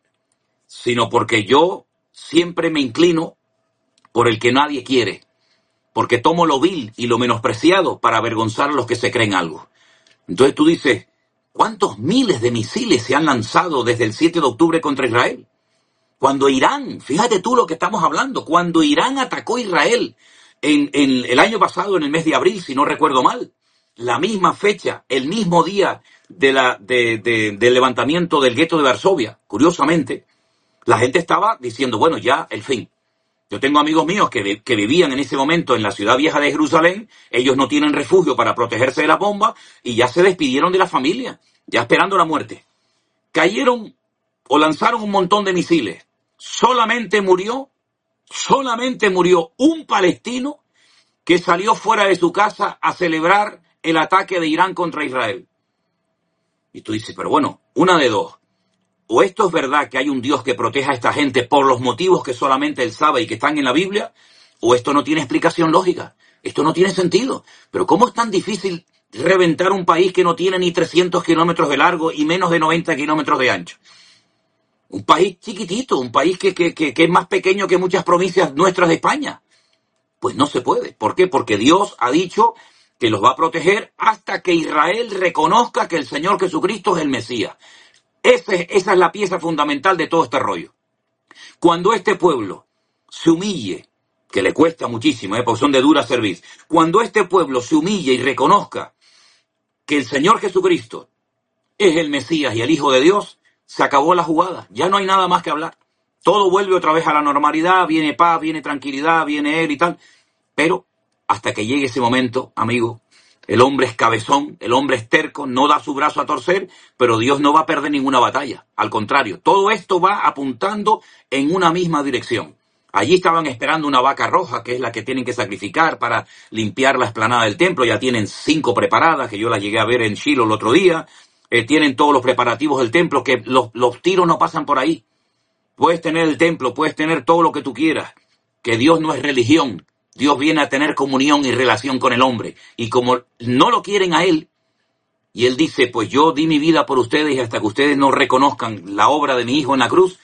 sino porque yo siempre me inclino por el que nadie quiere, porque tomo lo vil y lo menospreciado para avergonzar a los que se creen algo. Entonces tú dices, ¿cuántos miles de misiles se han lanzado desde el siete de octubre contra Israel? Cuando Irán, fíjate tú lo que estamos hablando, cuando Irán atacó a Israel en, en el año pasado, en el mes de abril, si no recuerdo mal, la misma fecha, el mismo día de la, de, de, del levantamiento del gueto de Varsovia, curiosamente, la gente estaba diciendo, bueno, ya, el fin. Yo tengo amigos míos que, que vivían en ese momento en la ciudad vieja de Jerusalén, ellos no tienen refugio para protegerse de la bomba y ya se despidieron de la familia, ya esperando la muerte. Cayeron o lanzaron un montón de misiles. Solamente murió, solamente murió un palestino que salió fuera de su casa a celebrar el ataque de Irán contra Israel. Y tú dices, pero bueno, una de dos. O esto es verdad que hay un Dios que proteja a esta gente por los motivos que solamente Él sabe y que están en la Biblia, o esto no tiene explicación lógica. Esto no tiene sentido. Pero ¿cómo es tan difícil reventar un país que no tiene ni trescientos kilómetros de largo y menos de noventa kilómetros de ancho? Un país chiquitito, un país que, que, que, que es más pequeño que muchas provincias nuestras de España. Pues no se puede. ¿Por qué? Porque Dios ha dicho que los va a proteger hasta que Israel reconozca que el Señor Jesucristo es el Mesías. Ese, esa es la pieza fundamental de todo este rollo. Cuando este pueblo se humille, que le cuesta muchísimo, ¿eh? Porque son de dura cerviz. Cuando este pueblo se humille y reconozca que el Señor Jesucristo es el Mesías y el Hijo de Dios, se acabó la jugada, ya no hay nada más que hablar. Todo vuelve otra vez a la normalidad, viene paz, viene tranquilidad, viene Él y tal. Pero hasta que llegue ese momento, amigo, El hombre es cabezón, el hombre es terco, no da su brazo a torcer, pero Dios no va a perder ninguna batalla. Al contrario, todo esto va apuntando en una misma dirección. Allí estaban esperando una vaca roja, que es la que tienen que sacrificar para limpiar la explanada del templo. Ya tienen cinco preparadas, que yo las llegué a ver en Shiloh el otro día. Eh, tienen todos los preparativos del templo, que los, los tiros no pasan por ahí. Puedes tener el templo, puedes tener todo lo que tú quieras, que Dios no es religión. Dios viene a tener comunión y relación con el hombre. Y como no lo quieren a Él, y Él dice, pues yo di mi vida por ustedes y hasta que ustedes no reconozcan la obra de mi Hijo en la cruz,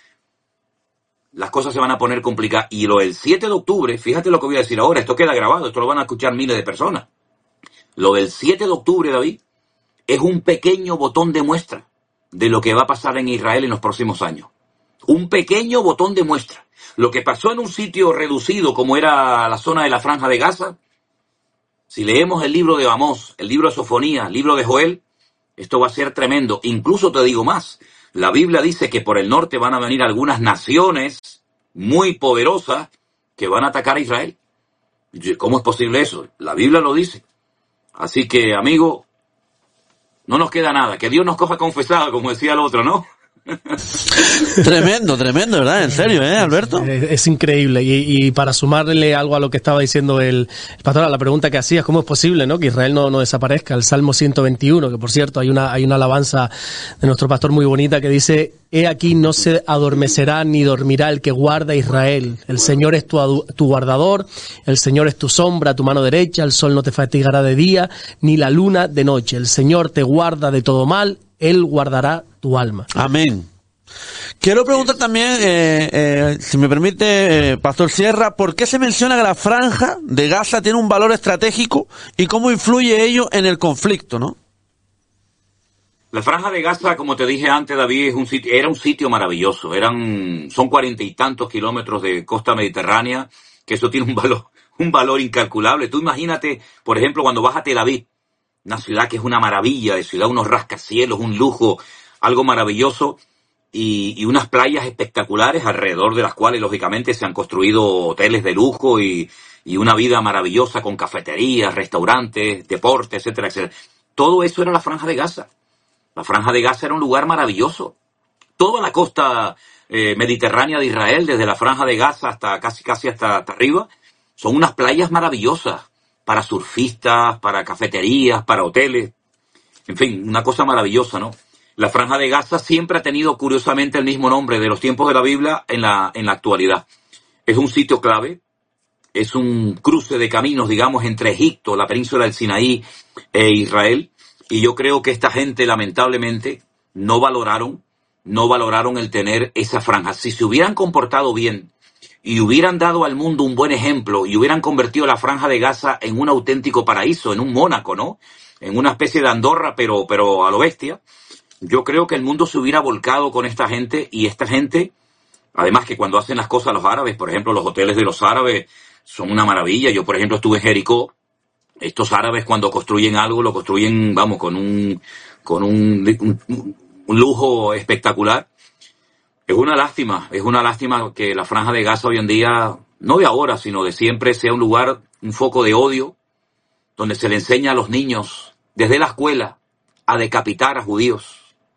las cosas se van a poner complicadas. Y lo del siete de octubre, fíjate lo que voy a decir ahora, esto queda grabado, esto lo van a escuchar miles de personas. Lo del siete de octubre, David, es un pequeño botón de muestra de lo que va a pasar en Israel en los próximos años. Un pequeño botón de muestra. Lo que pasó en un sitio reducido como era la zona de la Franja de Gaza, si leemos el libro de Amós, el libro de Sofonía, el libro de Joel, esto va a ser tremendo. Incluso te digo más, la Biblia dice que por el norte van a venir algunas naciones muy poderosas que van a atacar a Israel. ¿Cómo es posible eso? La Biblia lo dice. Así que, amigo, no nos queda nada. Que Dios nos coja confesado, como decía el otro, ¿no? Tremendo, tremendo, ¿verdad? En serio, ¿eh, Alberto? Es, es increíble. Y, y para sumarle algo a lo que estaba diciendo el, el pastor, a la pregunta que hacías, ¿cómo es posible, no, que Israel no, no desaparezca? El Salmo ciento veintiuno, que por cierto hay una, hay una alabanza de nuestro pastor muy bonita que dice: he aquí no se adormecerá ni dormirá el que guarda a Israel. El Señor es tu, tu guardador, el Señor es tu sombra, tu mano derecha, el sol no te fatigará de día, ni la luna de noche. El Señor te guarda de todo mal, Él guardará tu alma. Amén. Quiero preguntar también, eh, eh, si me permite, eh, Pastor Sierra, ¿por qué se menciona que la franja de Gaza tiene un valor estratégico y cómo influye ello en el conflicto, ¿no? La Franja de Gaza, como te dije antes, David, es un sitio, era un sitio maravilloso. Eran, son cuarenta y tantos kilómetros de costa mediterránea, que eso tiene un valor, un valor incalculable. Tú imagínate, por ejemplo, cuando vas a Tel Aviv, una ciudad que es una maravilla de ciudad, unos rascacielos, un lujo, algo maravilloso. Y, y unas playas espectaculares alrededor de las cuales lógicamente se han construido hoteles de lujo y, y una vida maravillosa con cafeterías, restaurantes, deportes, etcétera, etcétera. Todo eso era la Franja de Gaza. La Franja de Gaza era un lugar maravilloso. Toda la costa eh, mediterránea de Israel, desde la Franja de Gaza hasta casi casi hasta, hasta arriba, son unas playas maravillosas para surfistas, para cafeterías, para hoteles. En fin, una cosa maravillosa, ¿no? La Franja de Gaza siempre ha tenido curiosamente el mismo nombre de los tiempos de la Biblia en la, en la actualidad. Es un sitio clave, es un cruce de caminos, digamos, entre Egipto, la península del Sinaí e Israel. Y yo creo que esta gente, lamentablemente, no valoraron, no valoraron el tener esa franja. Si se hubieran comportado bien y hubieran dado al mundo un buen ejemplo y hubieran convertido la Franja de Gaza en un auténtico paraíso, en un Mónaco, ¿no? En una especie de Andorra, pero, pero a lo bestia. Yo creo que el mundo se hubiera volcado con esta gente y esta gente, además que cuando hacen las cosas los árabes, por ejemplo, los hoteles de los árabes son una maravilla. Yo, por ejemplo, estuve en Jericó. Estos árabes cuando construyen algo lo construyen, vamos, con un con un, un, un lujo espectacular. Es una lástima, es una lástima que la Franja de Gaza hoy en día, no de ahora, sino de siempre, sea un lugar, un foco de odio, donde se le enseña a los niños desde la escuela a decapitar a judíos.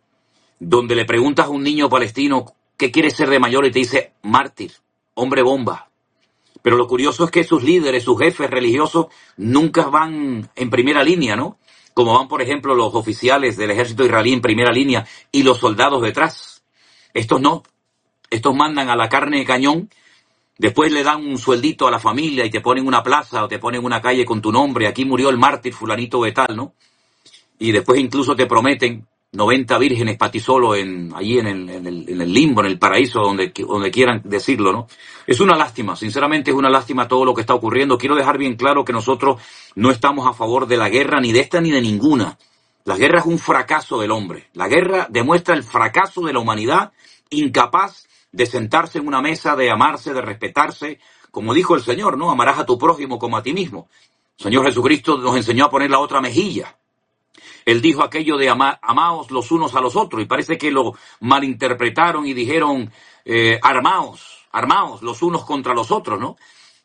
Donde le preguntas a un niño palestino qué quiere ser de mayor y te dice mártir, hombre bomba. Pero lo curioso es que sus líderes, sus jefes religiosos nunca van en primera línea, ¿no? Como van, por ejemplo, los oficiales del ejército israelí en primera línea y los soldados detrás. Estos no. Estos mandan a la carne de cañón, después le dan un sueldito a la familia y te ponen una plaza o te ponen una calle con tu nombre. Aquí murió el mártir fulanito de tal, ¿no? Y después incluso te prometen noventa vírgenes para ti solo en, allí en el, en, el, en el limbo, en el paraíso, donde, donde quieran decirlo, ¿no? Es una lástima, sinceramente es una lástima todo lo que está ocurriendo. Quiero dejar bien claro que nosotros no estamos a favor de la guerra, ni de esta ni de ninguna. La guerra es un fracaso del hombre. La guerra demuestra el fracaso de la humanidad, incapaz de sentarse en una mesa, de amarse, de respetarse. Como dijo el Señor, ¿no? Amarás a tu prójimo como a ti mismo. El Señor Jesucristo nos enseñó a poner la otra mejilla. Él dijo aquello de ama, amaos los unos a los otros, y parece que lo malinterpretaron y dijeron eh, armaos, armaos los unos contra los otros, ¿no?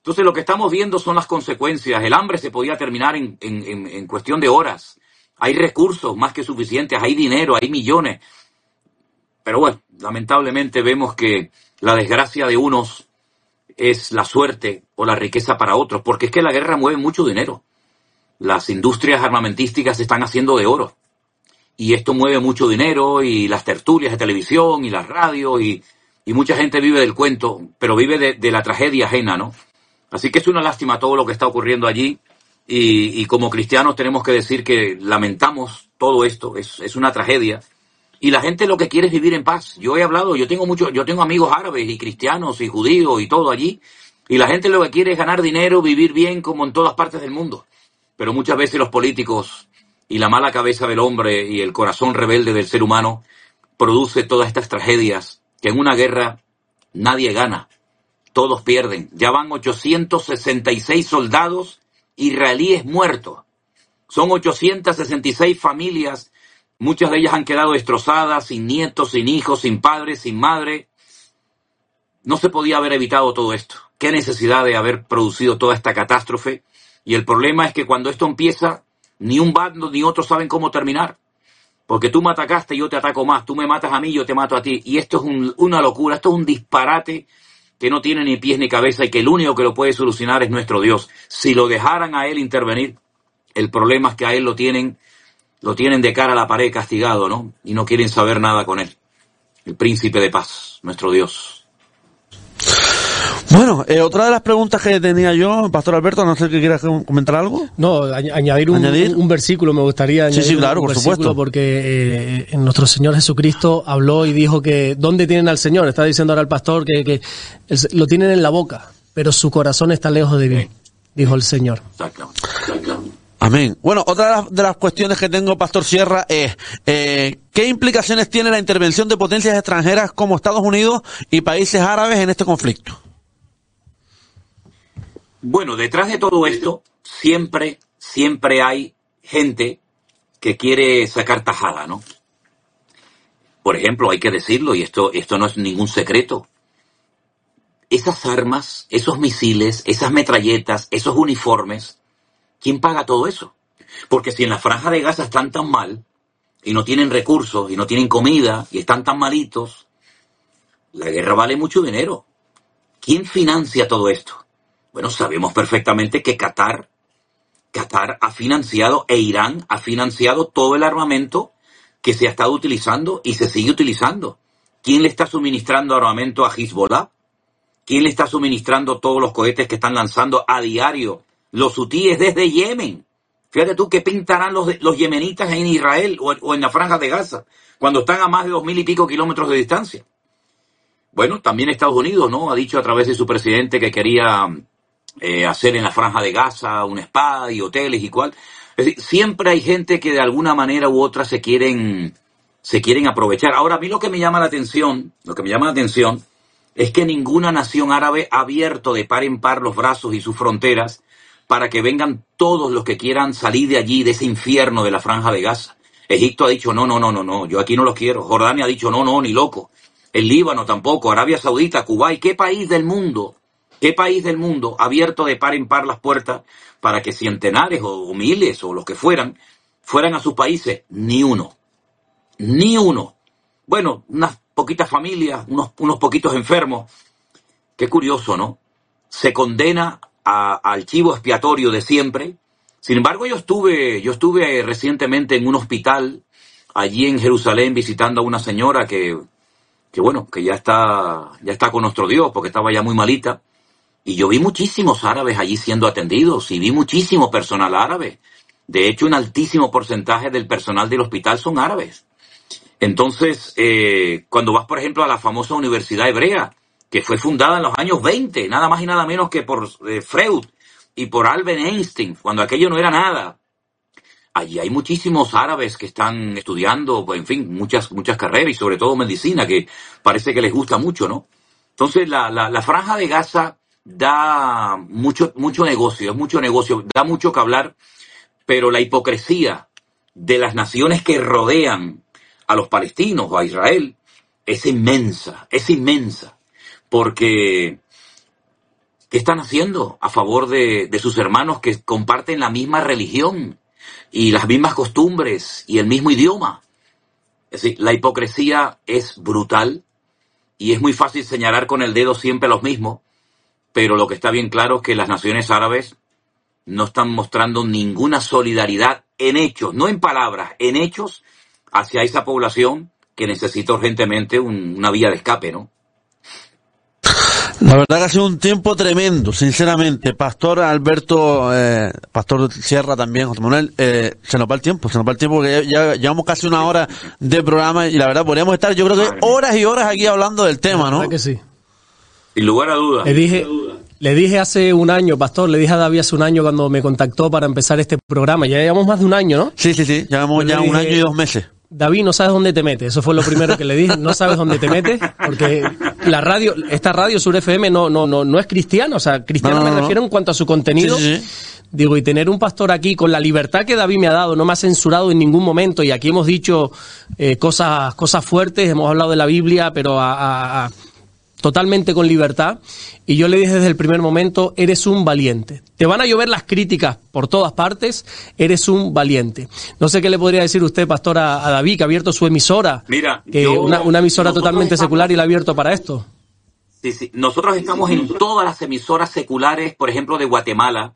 Entonces lo que estamos viendo son las consecuencias. El hambre se podía terminar en, en, en, en cuestión de horas. Hay recursos más que suficientes, hay dinero, hay millones. Pero bueno, lamentablemente vemos que la desgracia de unos es la suerte o la riqueza para otros, porque es que la guerra mueve mucho dinero. Las industrias armamentísticas se están haciendo de oro. Y esto mueve mucho dinero, y las tertulias de televisión, y las radios, y, y mucha gente vive del cuento, pero vive de, de la tragedia ajena, ¿no? Así que es una lástima todo lo que está ocurriendo allí, y, y como cristianos tenemos que decir que lamentamos todo esto, es, es una tragedia. Y la gente lo que quiere es vivir en paz. Yo he hablado, yo tengo mucho, yo tengo amigos árabes y cristianos y judíos y todo allí, y la gente lo que quiere es ganar dinero, vivir bien como en todas partes del mundo. Pero muchas veces los políticos y la mala cabeza del hombre y el corazón rebelde del ser humano produce todas estas tragedias que en una guerra nadie gana, todos pierden. Ya van ochocientos sesenta y seis soldados israelíes muertos. Son ochocientas sesenta y seis familias. Muchas de ellas han quedado destrozadas, sin nietos, sin hijos, sin padres, sin madre. No se podía haber evitado todo esto. Qué necesidad de haber producido toda esta catástrofe. Y el problema es que cuando esto empieza, ni un bando ni otro saben cómo terminar. Porque tú me atacaste y yo te ataco más. Tú me matas a mí y yo te mato a ti. Y esto es un, una locura, esto es un disparate que no tiene ni pies ni cabeza y que el único que lo puede solucionar es nuestro Dios. Si lo dejaran a él intervenir, el problema es que a él lo tienen... Lo tienen de cara a la pared castigado, ¿no? Y no quieren saber nada con él. El príncipe de paz, nuestro Dios. Bueno, eh, otra de las preguntas que tenía yo, Pastor Alberto, no sé si quieras comentar algo. No, añ- añadir, un, ¿Añadir? un versículo, me gustaría añadir Sí, sí, claro, un por versículo supuesto. porque eh, nuestro Señor Jesucristo habló y dijo que ¿dónde tienen al Señor? Está diciendo ahora el pastor que, que el- lo tienen en la boca, pero su corazón está lejos de mí, dijo el Señor. Exactamente, exactamente. Amén. Bueno, otra de las, de las cuestiones que tengo, Pastor Sierra, es eh, ¿qué implicaciones tiene la intervención de potencias extranjeras como Estados Unidos y países árabes en este conflicto? Bueno, detrás de todo esto, siempre, siempre hay gente que quiere sacar tajada, ¿no? Por ejemplo, hay que decirlo, y esto, esto no es ningún secreto. Esas armas, esos misiles, esas metralletas, esos uniformes, ¿quién paga todo eso? Porque si en la Franja de Gaza están tan mal, y no tienen recursos, y no tienen comida, y están tan malitos, la guerra vale mucho dinero. ¿Quién financia todo esto? Bueno, sabemos perfectamente que Qatar, Qatar ha financiado, e Irán ha financiado todo el armamento que se ha estado utilizando y se sigue utilizando. ¿Quién le está suministrando armamento a Hezbollah? ¿Quién le está suministrando todos los cohetes que están lanzando a diario los hutíes desde Yemen? Fíjate tú qué pintarán los, los yemenitas en Israel o, o en la Franja de Gaza cuando están a más de dos mil y pico kilómetros de distancia. Bueno, también Estados Unidos, ¿no? Ha dicho a través de su presidente que quería eh, hacer en la Franja de Gaza un spa y hoteles y cual. Es decir, siempre hay gente que de alguna manera u otra se quieren, se quieren aprovechar. Ahora, a mí lo que me llama la atención, lo que me llama la atención es que ninguna nación árabe ha abierto de par en par los brazos y sus fronteras para que vengan todos los que quieran salir de allí, de ese infierno de la Franja de Gaza. Egipto ha dicho, no, no, no, no, no, yo aquí no los quiero. Jordania ha dicho, no, no, ni loco. El Líbano tampoco, Arabia Saudita, Kuwait. ¿Qué país del mundo, qué país del mundo ha abierto de par en par las puertas para que centenares o, o miles o los que fueran, fueran a sus países? Ni uno. Ni uno. Bueno, unas poquitas familias, unos, unos poquitos enfermos. Qué curioso, ¿no? Se condena a, al chivo expiatorio de siempre. Sin embargo, yo estuve, yo estuve recientemente en un hospital allí en Jerusalén visitando a una señora que, que bueno, que ya está, ya está con nuestro Dios porque estaba ya muy malita. Y yo vi muchísimos árabes allí siendo atendidos y vi muchísimo personal árabe. De hecho, un altísimo porcentaje del personal del hospital son árabes. Entonces, eh, cuando vas, por ejemplo, a la famosa Universidad Hebrea, que fue fundada en los años veinte, nada más y nada menos que por eh, Freud y por Albert Einstein, cuando aquello no era nada. Allí hay muchísimos árabes que están estudiando, pues, en fin, muchas muchas carreras y sobre todo medicina, que parece que les gusta mucho, ¿no? Entonces, la, la, la Franja de Gaza da mucho, mucho negocio, es mucho negocio, da mucho que hablar, pero la hipocresía de las naciones que rodean a los palestinos o a Israel es inmensa, es inmensa, porque ¿Qué están haciendo a favor de, de sus hermanos que comparten la misma religión y las mismas costumbres y el mismo idioma? Es decir, la hipocresía es brutal y es muy fácil señalar con el dedo siempre a los mismos, pero lo que está bien claro es que las naciones árabes no están mostrando ninguna solidaridad en hechos, no en palabras, en hechos hacia esa población que necesita urgentemente un, una vía de escape, ¿no? La verdad que ha sido un tiempo tremendo, sinceramente. Pastor Alberto, eh, Pastor Sierra también, José Manuel, eh, se nos va el tiempo, se nos va el tiempo porque ya, ya llevamos casi una hora de programa y la verdad podríamos estar, yo creo que horas y horas aquí hablando del tema, ¿no? La verdad que sí. Sin lugar a dudas. Le dije, le dije hace un año, Pastor, le dije a David hace un año cuando me contactó para empezar este programa, ya llevamos más de un año, ¿no? Sí, sí, sí, llevamos ya un año y dos meses. David, no sabes dónde te metes. Eso fue lo primero que le dije. No sabes dónde te metes, porque la radio, esta radio Sur F M no, no, no, no es cristiana. O sea, cristiano no, no, me refiero en cuanto a su contenido. Sí, sí, sí. Digo, y tener un pastor aquí con la libertad que David me ha dado, no me ha censurado en ningún momento. Y aquí hemos dicho eh, cosas, cosas fuertes, hemos hablado de la Biblia, pero a, a, a totalmente con libertad. Y yo le dije desde el primer momento, eres un valiente. Te van a llover las críticas por todas partes, eres un valiente. No sé qué le podría decir usted, pastor, a, a David, que ha abierto su emisora. Mira, que yo, una, una emisora totalmente estamos, secular y la ha abierto para esto. Sí, sí. Nosotros estamos en todas las emisoras seculares, por ejemplo, de Guatemala,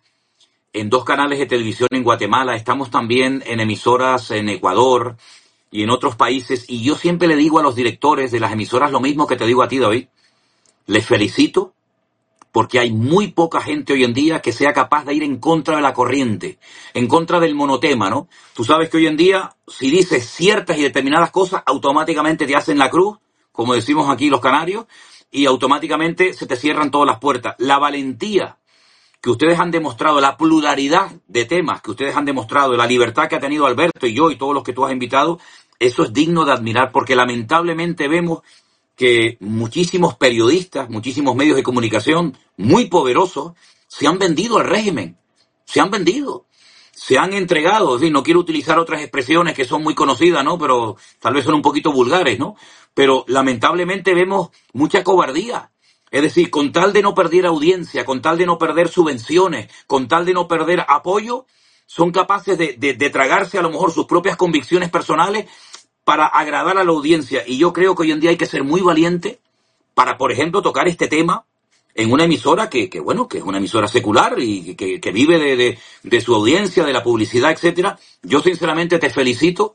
en dos canales de televisión en Guatemala. Estamos también en emisoras en Ecuador y en otros países. Y yo siempre le digo a los directores de las emisoras lo mismo que te digo a ti, David. Les felicito porque hay muy poca gente hoy en día que sea capaz de ir en contra de la corriente, en contra del monotema, ¿no? Tú sabes que hoy en día, si dices ciertas y determinadas cosas, automáticamente te hacen la cruz, como decimos aquí los canarios, y automáticamente se te cierran todas las puertas. La valentía que ustedes han demostrado, la pluralidad de temas que ustedes han demostrado, la libertad que ha tenido Alberto y yo y todos los que tú has invitado, eso es digno de admirar, porque lamentablemente vemos que muchísimos periodistas, muchísimos medios de comunicación muy poderosos se han vendido al régimen, se han vendido, se han entregado. Es decir, no quiero utilizar otras expresiones que son muy conocidas, ¿no? Pero tal vez son un poquito vulgares, ¿no? Pero lamentablemente vemos mucha cobardía. Es decir, con tal de no perder audiencia, con tal de no perder subvenciones, con tal de no perder apoyo, son capaces de, de, de tragarse a lo mejor sus propias convicciones personales para agradar a la audiencia. Y yo creo que hoy en día hay que ser muy valiente para, por ejemplo, tocar este tema en una emisora que, que bueno, que es una emisora secular y que, que vive de, de, de su audiencia, de la publicidad, etcétera. Yo sinceramente te felicito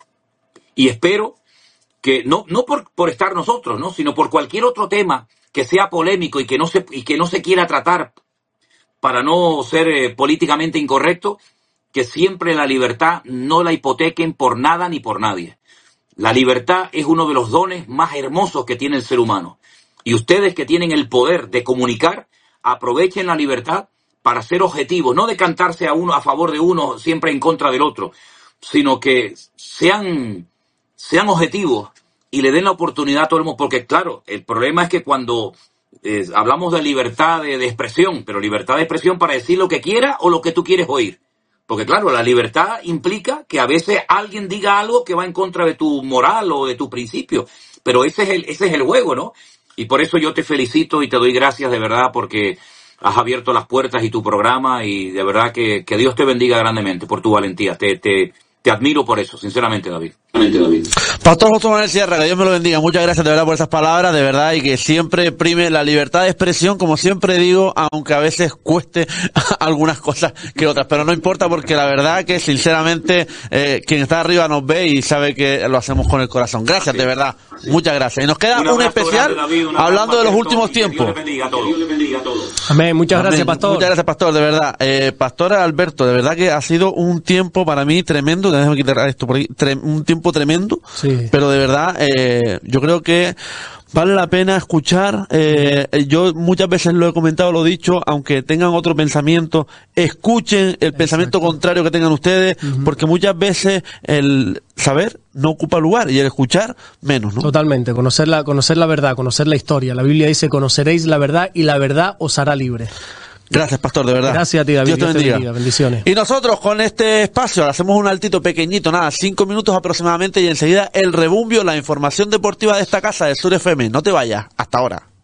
y espero que, no, no por, por estar nosotros, ¿no? Sino por cualquier otro tema que sea polémico y que no se, y que no se quiera tratar para no ser eh, políticamente incorrecto, que siempre la libertad no la hipotequen por nada ni por nadie. La libertad es uno de los dones más hermosos que tiene el ser humano. Y ustedes que tienen el poder de comunicar, aprovechen la libertad para ser objetivos, no decantarse a uno a favor de uno, siempre en contra del otro, sino que sean, sean objetivos y le den la oportunidad a todo el mundo. Porque claro, el problema es que cuando eh, hablamos de libertad de, de expresión, pero libertad de expresión para decir lo que quiera o lo que tú quieres oír. Porque claro, la libertad implica que a veces alguien diga algo que va en contra de tu moral o de tu principio. Pero ese es el, ese es el juego, ¿no? Y por eso yo te felicito y te doy gracias de verdad porque has abierto las puertas y tu programa y de verdad que, que Dios te bendiga grandemente por tu valentía. Te, te, te admiro por eso, sinceramente, David. David. Pastor José Manuel Sierra, que Dios me lo bendiga. Muchas gracias de verdad por esas palabras, de verdad, y que siempre prime la libertad de expresión, como siempre digo, aunque a veces cueste algunas cosas que otras, pero no importa porque la verdad que sinceramente eh, quien está arriba nos ve y sabe que lo hacemos con el corazón. Gracias, de verdad, muchas gracias. Y nos queda un, un especial grande, David, hablando de los últimos tiempos. Dios le bendiga a todos. Dios le bendiga a todos. Amén, muchas Amén. gracias, Pastor. Muchas gracias, Pastor, de verdad. Eh, Pastor Alberto, de verdad que ha sido un tiempo para mí tremendo, déjame quitar esto por ahí, tre- un tiempo tremendo. Sí. Pero de verdad, eh, yo creo que vale la pena escuchar. Eh, yo muchas veces lo he comentado, lo he dicho, aunque tengan otro pensamiento, escuchen el Exacto. pensamiento contrario que tengan ustedes, uh-huh. porque muchas veces el saber no ocupa lugar y el escuchar menos, ¿no? Totalmente, conocer la, conocer la verdad, conocer la historia. La Biblia dice, conoceréis la verdad y la verdad os hará libre. Gracias, Pastor, de verdad. Gracias a ti, David. Dios te, Dios te bendiga. bendiga. Bendiciones. Y nosotros con este espacio hacemos un altito pequeñito, nada, cinco minutos aproximadamente y enseguida el rebumbio, la información deportiva de esta casa de Sur F M. No te vayas. Hasta ahora.